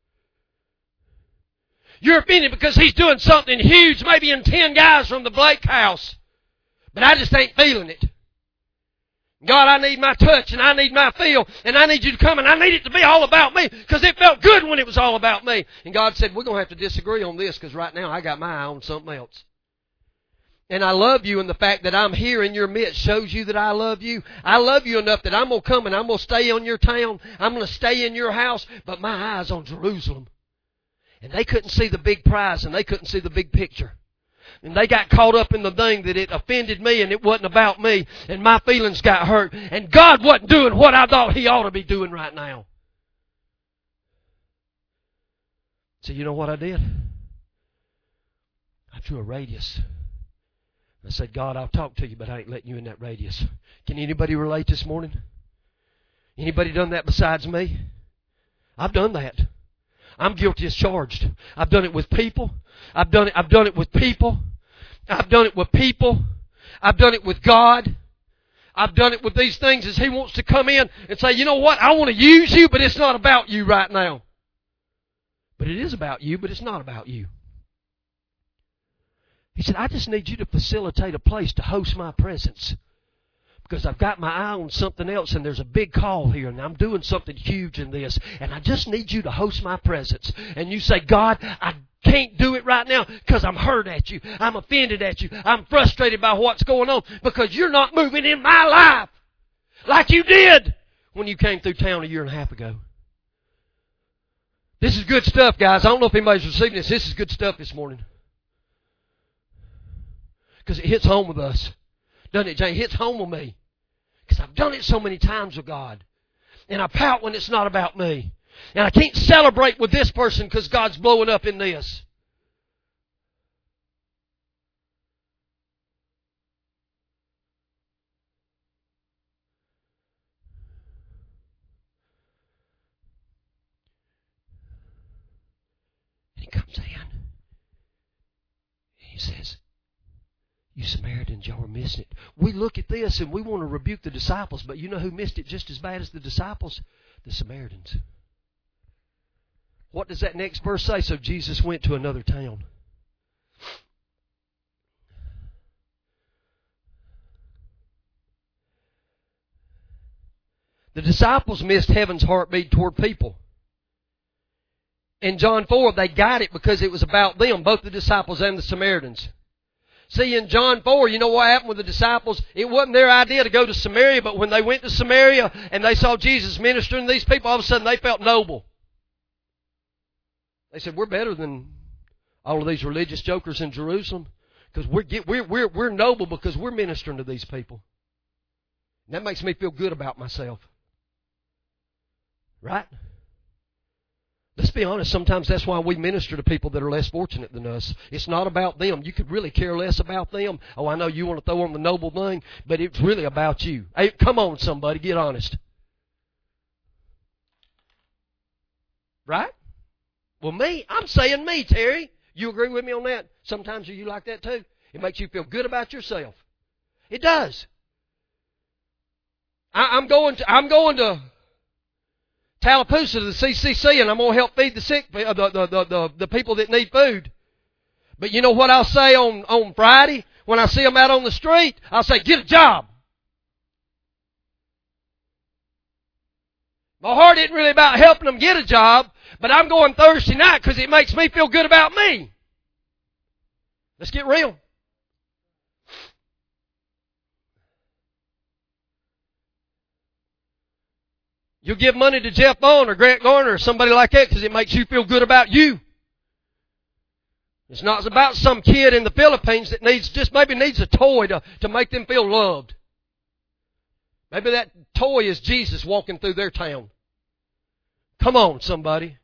You're offended because He's doing something huge, maybe in ten guys from the Blake house, but I just ain't feeling it. God, I need my touch and I need my feel and I need you to come and I need it to be all about me because it felt good when it was all about me. And God said, we're going to have to disagree on this because right now I got my eye on something else. And I love you, and the fact that I'm here in your midst shows you that I love you. I love you enough that I'm going to come and I'm going to stay on your town. I'm going to stay in your house, but my eye's on Jerusalem. And they couldn't see the big prize, and they couldn't see the big picture. And they got caught up in the thing that it offended me, and it wasn't about me, and my feelings got hurt. And God wasn't doing what I thought He ought to be doing right now. So you know what I did? I drew a radius. I said, God, I'll talk to you, but I ain't letting you in that radius. Can anybody relate this morning? Anybody done that besides me? I've done that. I'm guilty as charged. I've done it with people. I've done it, I've done it with people. I've done it with people. I've done it with God. I've done it with these things as He wants to come in and say, you know what? I want to use you, but it's not about you right now. But it is about you, but it's not about you. He said, I just need you to facilitate a place to host my presence. Because I've got my eye on something else and there's a big call here and I'm doing something huge in this. And I just need you to host my presence. And you say, God, I can't do it right now because I'm hurt at you. I'm offended at you. I'm frustrated by what's going on because you're not moving in my life like you did when you came through town a year and a half ago. This is good stuff, guys. I don't know if anybody's receiving this. This is good stuff this morning. Because it hits home with us. Doesn't it, Jay? It hits home with me. Because I've done it so many times with God. And I pout when it's not about me. And I can't celebrate with this person because God's blowing up in this. And he comes in. And he says, you Samaritans, y'all are missing it. We look at this and we want to rebuke the disciples, but you know who missed it just as bad as the disciples? The Samaritans. What does that next verse say? So Jesus went to another town. The disciples missed heaven's heartbeat toward people. In John four, they got it because it was about them, both the disciples and the Samaritans. See, in John four, you know what happened with the disciples? It wasn't their idea to go to Samaria, but when they went to Samaria and they saw Jesus ministering to these people, all of a sudden they felt noble. They said, we're better than all of these religious jokers in Jerusalem because we're, we're, we're, we're noble because we're ministering to these people. And that makes me feel good about myself. Right? Let's be honest, sometimes that's why we minister to people that are less fortunate than us. It's not about them. You could really care less about them. Oh, I know you want to throw on the noble thing, but it's really about you. Hey, come on, somebody, get honest. Right? Well, me, I'm saying me, Terry. You agree with me on that? Sometimes are you like that too? It makes you feel good about yourself. It does. I, I'm going to, I'm going to Tallapoosa to the C C C, and I'm going to help feed the sick, the, the, the, the, the people that need food. But you know what I'll say on, on Friday when I see them out on the street? I'll say, get a job. My heart isn't really about helping them get a job, but I'm going Thursday night because it makes me feel good about me. Let's get real. You'll give money to Jeff Bone or Grant Garner or somebody like that because it makes you feel good about you. It's not about some kid in the Philippines that needs just maybe needs a toy to, to make them feel loved. Maybe that toy is Jesus walking through their town. Come on, somebody.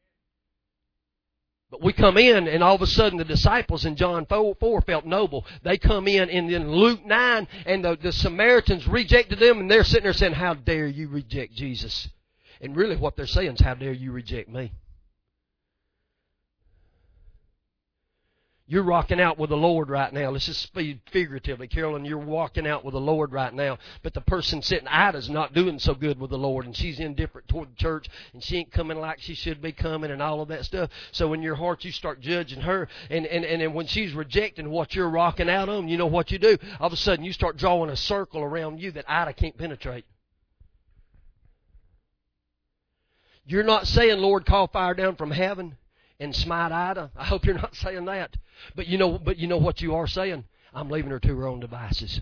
But we come in and all of a sudden the disciples in John four felt noble. They come in and in Luke nine and the, the Samaritans rejected them and they're sitting there saying, how dare you reject Jesus? And really what they're saying is, how dare you reject me? You're rocking out with the Lord right now. Let's just speak figuratively. Carolyn, you're walking out with the Lord right now. But the person sitting, Ida's not doing so good with the Lord. And she's indifferent toward the church. And she ain't coming like she should be coming and all of that stuff. So in your heart, you start judging her. And, and, and, and when she's rejecting what you're rocking out on, you know what you do? All of a sudden, you start drawing a circle around you that Ida can't penetrate. You're not saying, Lord, call fire down from heaven and smite Ida. I hope you're not saying that. But you know, but you know what you are saying? I'm leaving her to her own devices.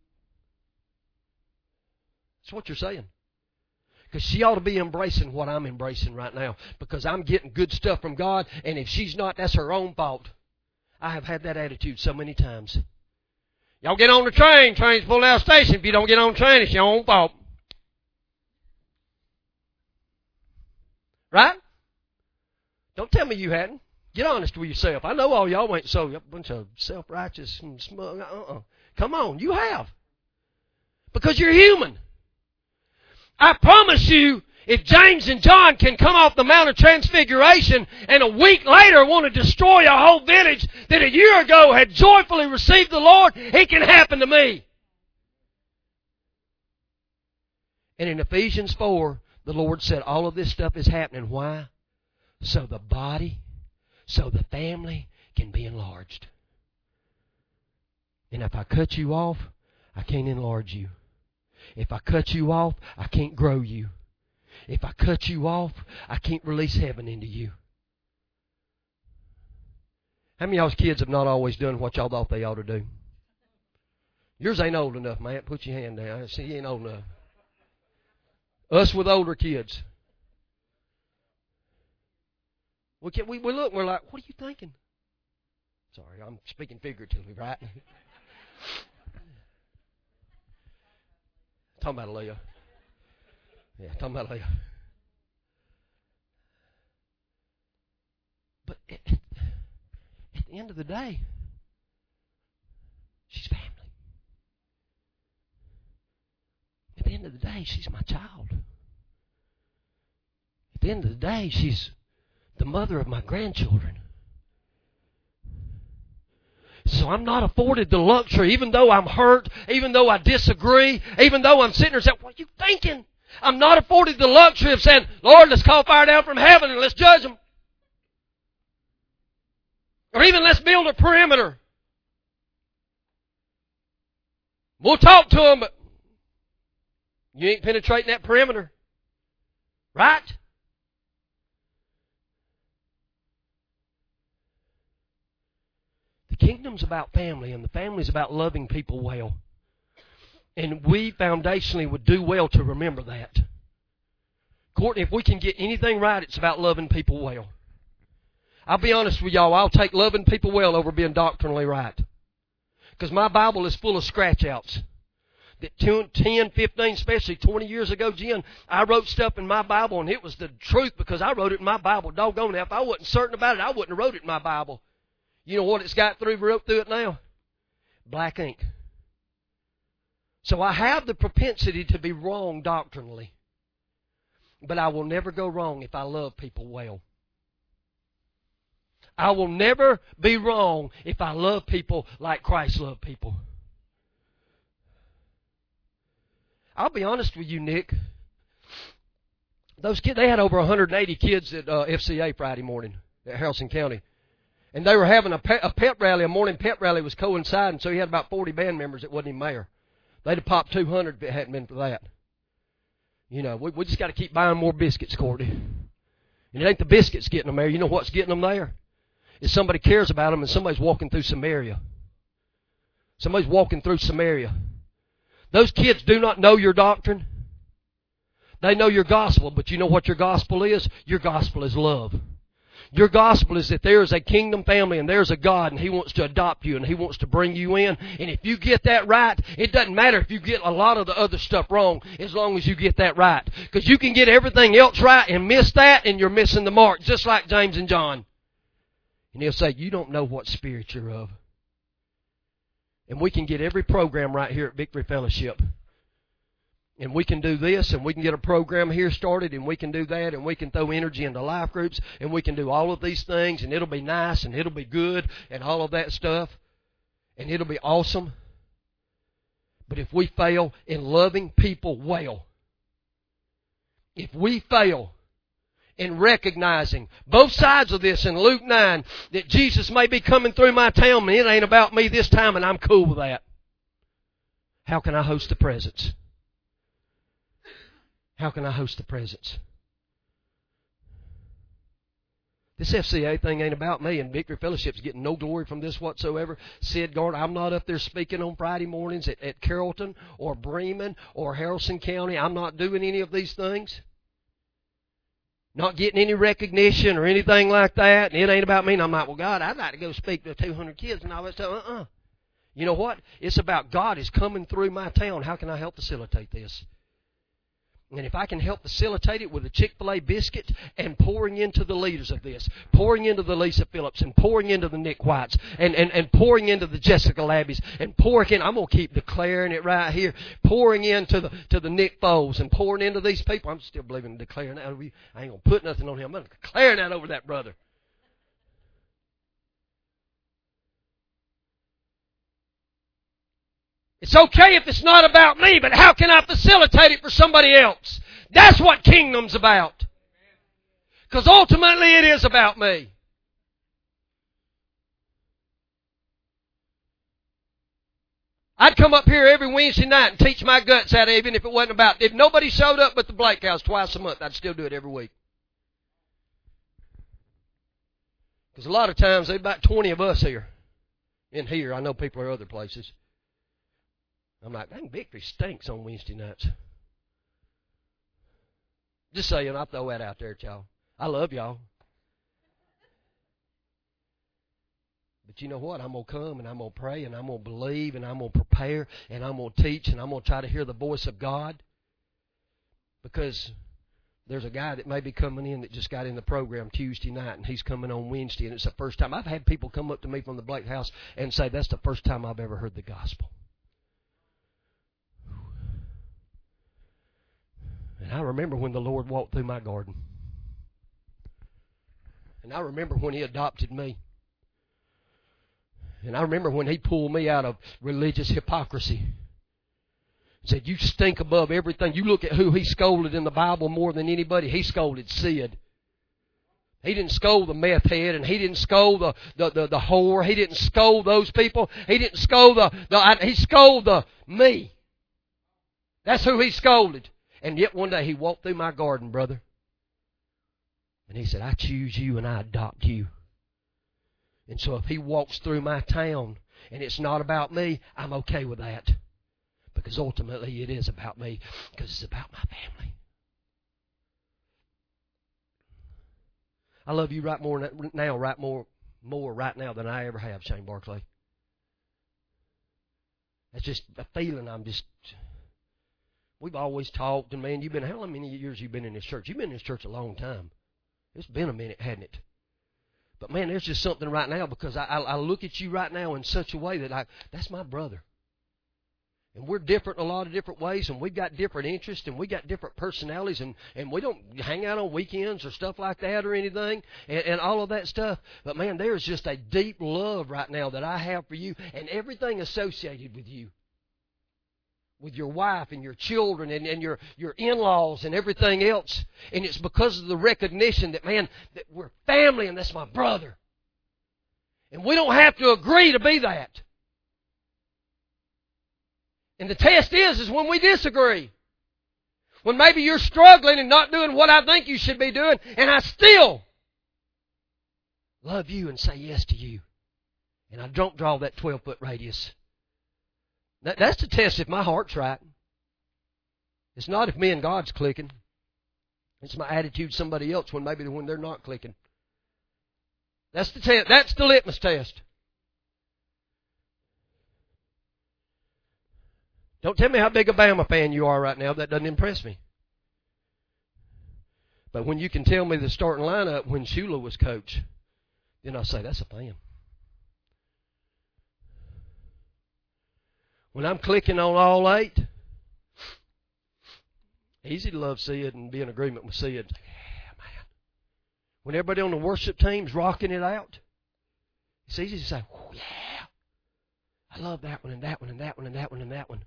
That's what you're saying. Because she ought to be embracing what I'm embracing right now. Because I'm getting good stuff from God. And if she's not, that's her own fault. I have had that attitude so many times. Y'all get on the train. Train's pulling out of the station. If you don't get on the train, it's your own fault. Right? Don't tell me you hadn't. Get honest with yourself. I know all y'all ain't so a bunch of self-righteous and smug. Uh-uh. Come on, you have. Because you're human. I promise you, if James and John can come off the Mount of Transfiguration and a week later want to destroy a whole village that a year ago had joyfully received the Lord, it can happen to me. And in Ephesians four, the Lord said all of this stuff is happening. Why? So the body, so the family can be enlarged. And if I cut you off, I can't enlarge you. If I cut you off, I can't grow you. If I cut you off, I can't release heaven into you. How many of y'all's kids have not always done what y'all thought they ought to do? Yours ain't old enough, man. Put your hand down. See, you ain't old enough. Us with older kids. We, can, we, we look and we're like, what are you thinking? Sorry, I'm speaking figuratively, right? Talking about Leah. Yeah, talking about Leah. But at, at the end of the day, she's family. At the end of the day, she's my child. At the end of the day, she's the mother of my grandchildren. So I'm not afforded the luxury, even though I'm hurt, even though I disagree, even though I'm sitting there saying, what are you thinking? I'm not afforded the luxury of saying, Lord, let's call fire down from heaven and let's judge them. Or even let's build a perimeter. We'll talk to them, but you ain't penetrating that perimeter. Right? The kingdom's about family, and the family's about loving people well. And we foundationally would do well to remember that. Courtney, if we can get anything right, it's about loving people well. I'll be honest with y'all, I'll take loving people well over being doctrinally right. Because my Bible is full of scratch-outs. That ten, fifteen, especially twenty years ago, Jen, I wrote stuff in my Bible, and it was the truth because I wrote it in my Bible. Doggone it, if I wasn't certain about it, I wouldn't have wrote it in my Bible. You know what it's got through, wrote through it now? Black ink. So I have the propensity to be wrong doctrinally. But I will never go wrong if I love people well. I will never be wrong if I love people like Christ loved people. I'll be honest with you, Nick. Those kids, they had over one hundred eighty kids at uh, F C A Friday morning at Haralson County. And they were having a pet, a pep rally, a morning pep rally was coinciding, so he had about forty band members that wasn't even there. They'd have popped two hundred if it hadn't been for that. You know, we, we just got to keep buying more biscuits, Courtney. And it ain't the biscuits getting them there. You know what's getting them there? Is somebody cares about them and somebody's walking through Samaria. Somebody's walking through Samaria. Those kids do not know your doctrine. They know your gospel, but you know what your gospel is? Your gospel is love. Your gospel is that there is a kingdom family and there's a God and He wants to adopt you and He wants to bring you in. And if you get that right, it doesn't matter if you get a lot of the other stuff wrong as long as you get that right. Because you can get everything else right and miss that and you're missing the mark, just like James and John. And He'll say, you don't know what spirit you're of. And we can get every program right here at Victory Fellowship. And we can do this, and we can get a program here started, and we can do that, and we can throw energy into life groups, and we can do all of these things, and it'll be nice, and it'll be good, and all of that stuff, and it'll be awesome. But if we fail in loving people well, if we fail in recognizing both sides of this in Luke nine, that Jesus may be coming through my town, and it ain't about me this time, and I'm cool with that, how can I host the presence? How can I host the presence? This F C A thing ain't about me, and Victory Fellowship's getting no glory from this whatsoever. Sid Gardner, I'm not up there speaking on Friday mornings at, at Carrollton or Bremen or Haralson County. I'm not doing any of these things. Not getting any recognition or anything like that. And it ain't about me. And I'm like, well, God, I'd like to go speak to two hundred kids and all that stuff. Uh-uh. You know what? It's about God is coming through my town. How can I help facilitate this? And if I can help facilitate it with a Chick-fil-A biscuit and pouring into the leaders of this, pouring into the Lisa Phillips and pouring into the Nick Whites and, and, and pouring into the Jessica Labbies and pouring in, I'm going to keep declaring it right here, pouring into the to the Nick Foles and pouring into these people. I'm still believing in declaring that over you. I ain't going to put nothing on him. I'm going to declare that over that brother. It's okay if it's not about me, but how can I facilitate it for somebody else? That's what kingdom's about. Because ultimately it is about me. I'd come up here every Wednesday night and teach my guts out, even if it wasn't about, if nobody showed up but the Blake House twice a month, I'd still do it every week. Because a lot of times there's about twenty of us here. In here, I know people are other places. I'm like, dang, Victory stinks on Wednesday nights. Just saying, I'll throw that out there at y'all. I love y'all. But you know what? I'm going to come and I'm going to pray and I'm going to believe and I'm going to prepare and I'm going to teach and I'm going to try to hear the voice of God. Because there's a guy that may be coming in that just got in the program Tuesday night and he's coming on Wednesday, and it's the first time. I've had people come up to me from the Blake House and say, that's the first time I've ever heard the gospel. And I remember when the Lord walked through my garden. And I remember when He adopted me. And I remember when He pulled me out of religious hypocrisy. He said, you stink above everything. You look at who He scolded in the Bible more than anybody. He scolded Sid. He didn't scold the meth head, and He didn't scold the, the, the, the whore. He didn't scold those people. He didn't scold the, the He scolded the me. That's who He scolded. And yet one day He walked through my garden, brother. And He said, I choose you and I adopt you. And so if He walks through my town and it's not about me, I'm okay with that. Because ultimately it is about me. Because it's about my family. I love you right more now, right more, more right now than I ever have, Shane Barclay. That's just a feeling I'm just... We've always talked, and man, you've been, how many years you've been in this church? You've been in this church a long time. It's been a minute, hadn't it? But man, there's just something right now because I, I, I look at you right now in such a way that I, that's my brother. And we're different in a lot of different ways, and we've got different interests, and we got different personalities, and, and we don't hang out on weekends or stuff like that or anything, and, and all of that stuff. But man, there's just a deep love right now that I have for you and everything associated with you. With your wife and your children and, and your, your in-laws and everything else. And it's because of the recognition that, man, that we're family and that's my brother. And we don't have to agree to be that. And the test is, is when we disagree. When maybe you're struggling and not doing what I think you should be doing, and I still love you and say yes to you. And I don't draw that twelve-foot radius. That's the test if my heart's right. It's not if me and God's clicking. It's my attitude to somebody else when maybe when they're not clicking. That's the test. That's the litmus test. Don't tell me how big a Bama fan you are right now. That doesn't impress me. But when you can tell me the starting lineup when Shula was coach, then I'll say that's a fan. When I'm clicking on all eight, easy to love Sid and be in agreement with Sid. Yeah, man. When everybody on the worship team's rocking it out, it's easy to say, oh, yeah, I love that one and that one and that one and that one and that one.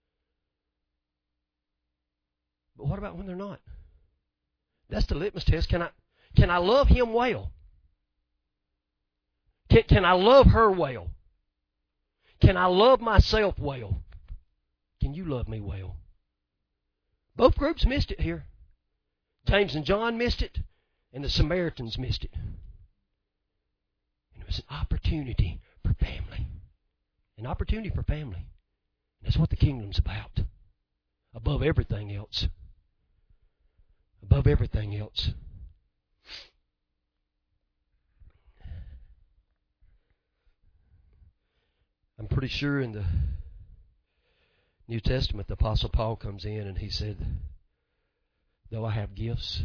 But what about when they're not? That's the litmus test. Can I, can I love him well? Can, can I love her well? Can I love myself well? Can you love me well? Both groups missed it here. James and John missed it, and the Samaritans missed it. And it was an opportunity for family. An opportunity for family. That's what the kingdom's about. Above everything else. Above everything else. I'm pretty sure in the New Testament, the Apostle Paul comes in and he said, though I have gifts,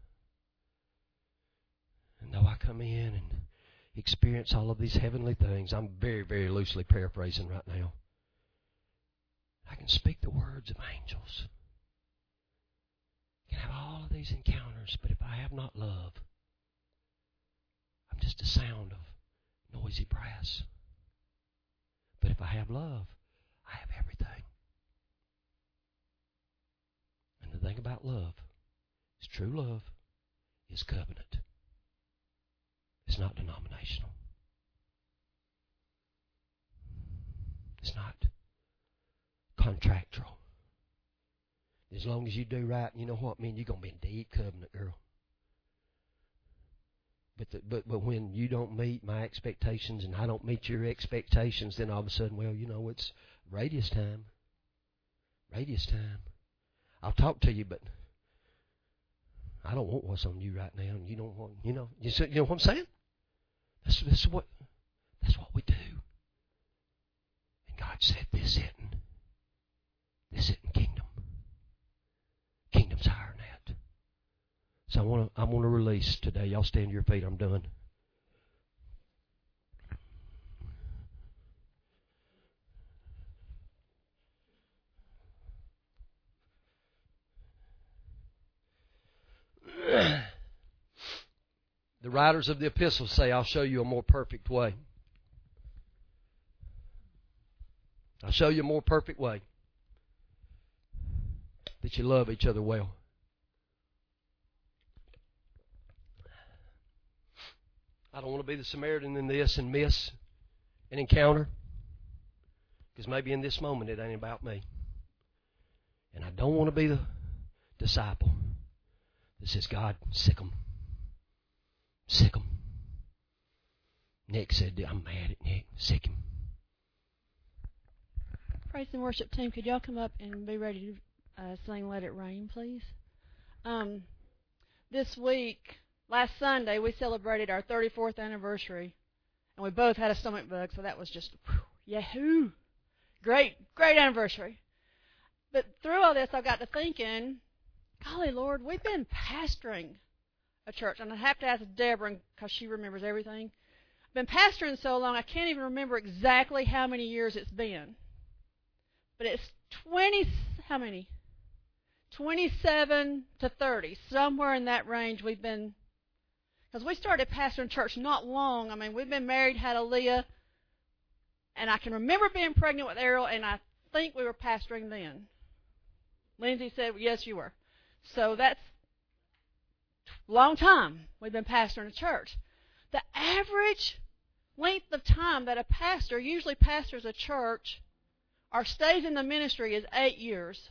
and though I come in and experience all of these heavenly things, I'm very, very loosely paraphrasing right now, I can speak the words of angels. I can have all of these encounters, but if I have not love, I'm just a sound of noisy brass. But if I have love, I have everything. And the thing about love is true love is covenant. It's not denominational. It's not contractual. As long as you do right, you know what, man, you're going to be in deep covenant, girl. But, the, but but when you don't meet my expectations and I don't meet your expectations, then all of a sudden, well, you know, it's radius time. Radius time. I'll talk to you, but I don't want what's on you right now, and you don't want, you know, you, see, you know what I'm saying? That's, that's what that's That's what we do. And God said, this isn't. This isn't kingdom. Kingdom's higher than that. So I want to I want to release today. Y'all stand to your feet. I'm done. The writers of the epistles say, I'll show you a more perfect way. I'll show you a more perfect way. That you love each other well. I don't want to be the Samaritan in this and miss an encounter. Because maybe in this moment it ain't about me. And I don't want to be the disciple that says, God, sick 'em. Sick 'em. Nick said, I'm mad at Nick. Sick him. Praise and worship team, could y'all come up and be ready to uh, sing Let It Rain, please? Um, this week, last Sunday, we celebrated our thirty-fourth anniversary, and we both had a stomach bug, so that was just, whew, yahoo! Great, great anniversary. But through all this, I got to thinking, golly, Lord, we've been pastoring a church, and I have to ask Deborah because she remembers everything. I've been pastoring so long, I can't even remember exactly how many years it's been. But it's twenty, how many? twenty-seven to thirty, somewhere in that range we've been, because we started pastoring church not long. I mean, we've been married, had a Leah, and I can remember being pregnant with Errol, and I think we were pastoring then. Lindsay said, yes, you were. So that's a long time we've been pastoring a church. The average length of time that a pastor usually pastors a church or stays in the ministry is eight years.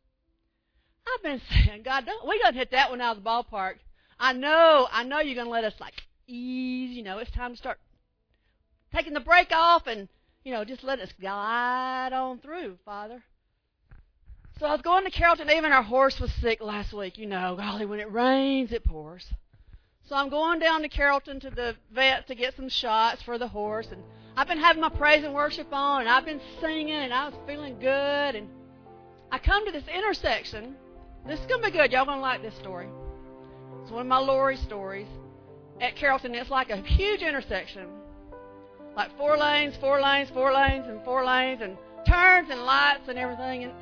I've been saying, God, don't, we done hit that one out of the ballpark. I know, I know you're going to let us like ease, you know, it's time to start taking the brake off and, you know, just let us glide on through, Father. So I was going to Carrollton, even our horse was sick last week. You know, golly, when it rains, it pours. So I'm going down to Carrollton to the vet to get some shots for the horse. And I've been having my praise and worship on, and I've been singing, and I was feeling good. And I come to this intersection. This is going to be good. Y'all going to like this story. It's one of my Lori stories. At Carrollton, it's like a huge intersection. Like four lanes, four lanes, four lanes, and four lanes, and turns and lights and everything. And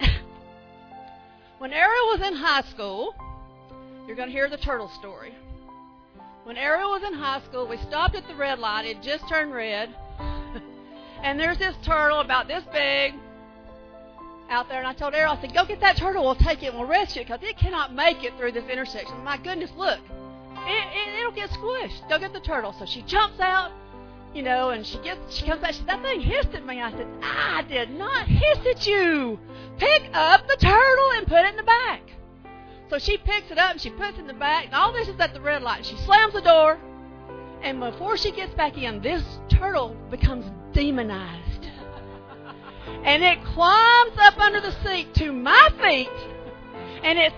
when Ariel was in high school, you're going to hear the turtle story. When Ariel was in high school, we stopped at the red light. It just turned red. And there's this turtle about this big out there. And I told Ariel, I said, go get that turtle. We'll take it and we'll rescue it because it cannot make it through this intersection. My goodness, look. It, it, it'll get squished. Go get the turtle. So she jumps out, you know, and she gets, she comes back. She said, that thing hissed at me. I said, I did not hiss at you. Pick up the turtle and put it in the back. So she picks it up and she puts it in the back. And all this is at the red light. She slams the door. And before she gets back in, this turtle becomes demonized. And it climbs up under the seat to my feet. And it's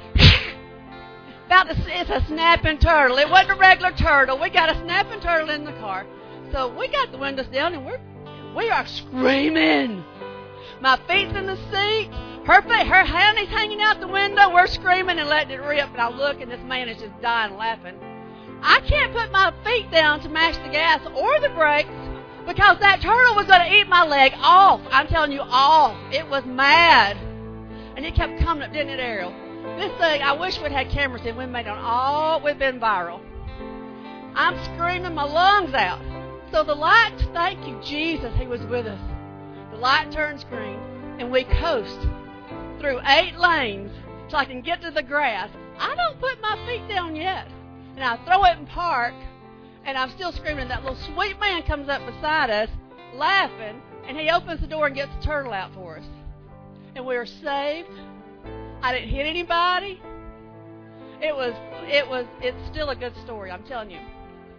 about to, it's a snapping turtle. It wasn't a regular turtle. We got a snapping turtle in the car. So we got the windows down and we're we are screaming. My feet's in the seat. Her feet, her hand is hanging out the window. We're screaming and letting it rip. And I look and this man is just dying laughing. I can't put my feet down to match the gas or the brakes because that turtle was going to eat my leg off. I'm telling you, off. It was mad. And it kept coming up, didn't it, Ariel? This thing, I wish we'd had cameras in. We made on all, we've been viral. I'm screaming my lungs out. So the light, thank you, Jesus, he was with us. The light turns green, and we coast through eight lanes so I can get to the grass. I don't put my feet down yet. And I throw it in park, and I'm still screaming. That little sweet man comes up beside us, laughing, and he opens the door and gets the turtle out for us. And we were saved. I didn't hit anybody. It was, it was, it's still a good story, I'm telling you.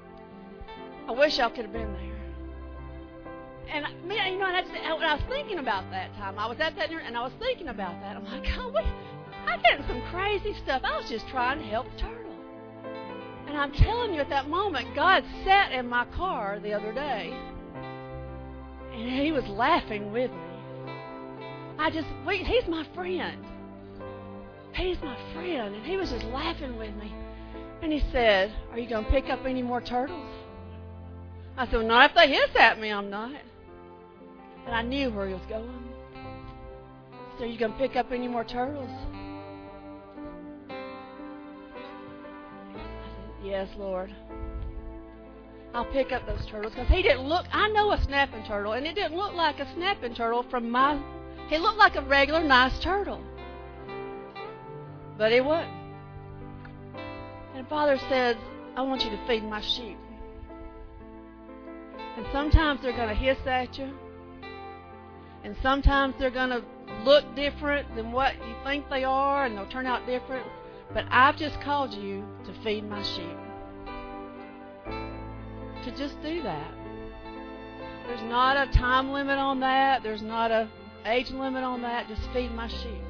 I wish I could have been there. And, man, you know, and I, just, when I was thinking about that time, I was at that, and I was thinking about that. I'm like, God, we, I did some crazy stuff. I was just trying to help the turtle. And I'm telling you, at that moment, God sat in my car the other day, And he was laughing with me. I just, we, he's my friend. He's my friend. And he was just laughing with me. And he said, are you going to pick up any more turtles? I said, well, not if they hiss at me, I'm not. And I knew where he was going. So are you going to pick up any more turtles? I said, yes, Lord. I'll pick up those turtles. Because he didn't look, I know a snapping turtle, and it didn't look like a snapping turtle from my, it looked like a regular nice turtle. But it wasn't. And Father says, I want you to feed my sheep. And sometimes they're going to hiss at you. And sometimes they're going to look different than what you think they are, and they'll turn out different. But I've just called you to feed my sheep. To just do that. There's not a time limit on that. There's not a age limit on that. Just feed my sheep.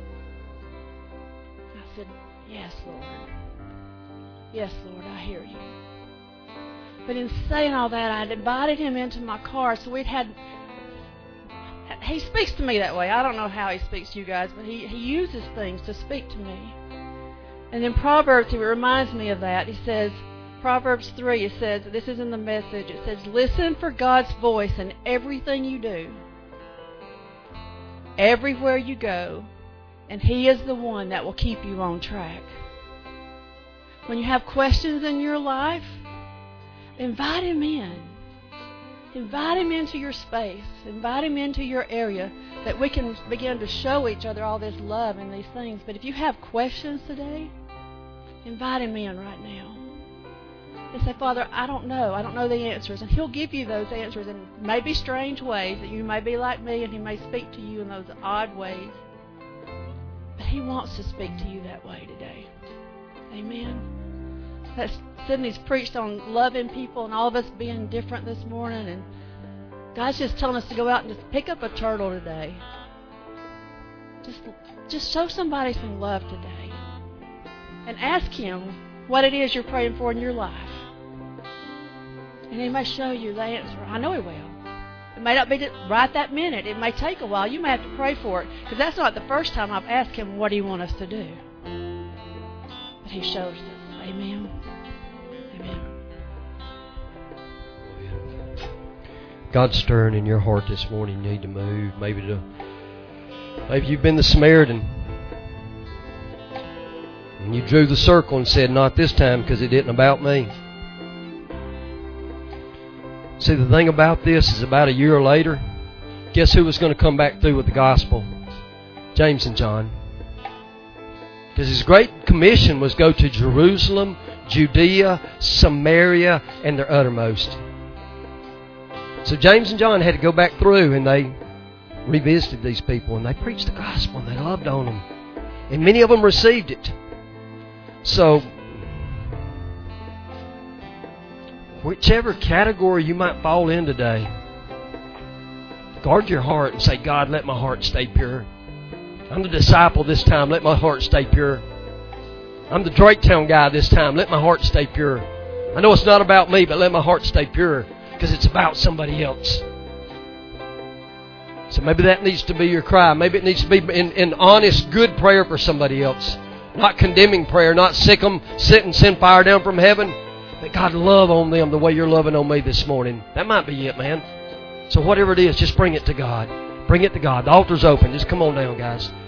I said, yes, Lord. Yes, Lord, I hear you. But in saying all that, I'd invited him into my car, so we'd had... He speaks to me that way. I don't know how he speaks to you guys, but he, he uses things to speak to me. And in Proverbs, he reminds me of that. He says, Proverbs three, it says, this is in the Message, it says, listen for God's voice in everything you do, everywhere you go, and He is the one that will keep you on track. When you have questions in your life, invite Him in. Invite Him into your space. Invite Him into your area, that we can begin to show each other all this love and these things. But if you have questions today, invite Him in right now. And say, Father, I don't know. I don't know the answers. And He'll give you those answers in maybe strange ways, that you may be like me and He may speak to you in those odd ways. But He wants to speak to you that way today. Amen. That's, Sydney's preached on loving people and all of us being different this morning. And God's just telling us to go out and just pick up a turtle today. Just, just show somebody some love today. And ask Him what it is you're praying for in your life. And He may show you the answer. I know He will. It may not be right that minute. It may take a while. You may have to pray for it. Because that's not the first time I've asked Him, what do you want us to do? But He shows us. Amen. Amen. God's stirring in your heart this morning. You need to move. Maybe to, maybe you've been the Samaritan. And you drew the circle and said, not this time, because it isn't about me. See, the thing about this is, about a year later, guess who was going to come back through with the gospel? James and John. Because His great commission was go to Jerusalem, Judea, Samaria, and their uttermost. So James and John had to go back through, and they revisited these people, and they preached the gospel, and they loved on them. And many of them received it. So, whichever category you might fall in today, guard your heart and say, God, let my heart stay pure. I'm the disciple this time. Let my heart stay pure. I'm the Draketown guy this time. Let my heart stay pure. I know it's not about me, but let my heart stay pure, because it's about somebody else. So maybe that needs to be your cry. Maybe it needs to be in, in honest, good prayer for somebody else. Not condemning prayer, not sick them, sit and send fire down from heaven. But God, love on them the way you're loving on me this morning. That might be it, man. So whatever it is, just bring it to God. Bring it to God. The altar's open. Just come on down, guys.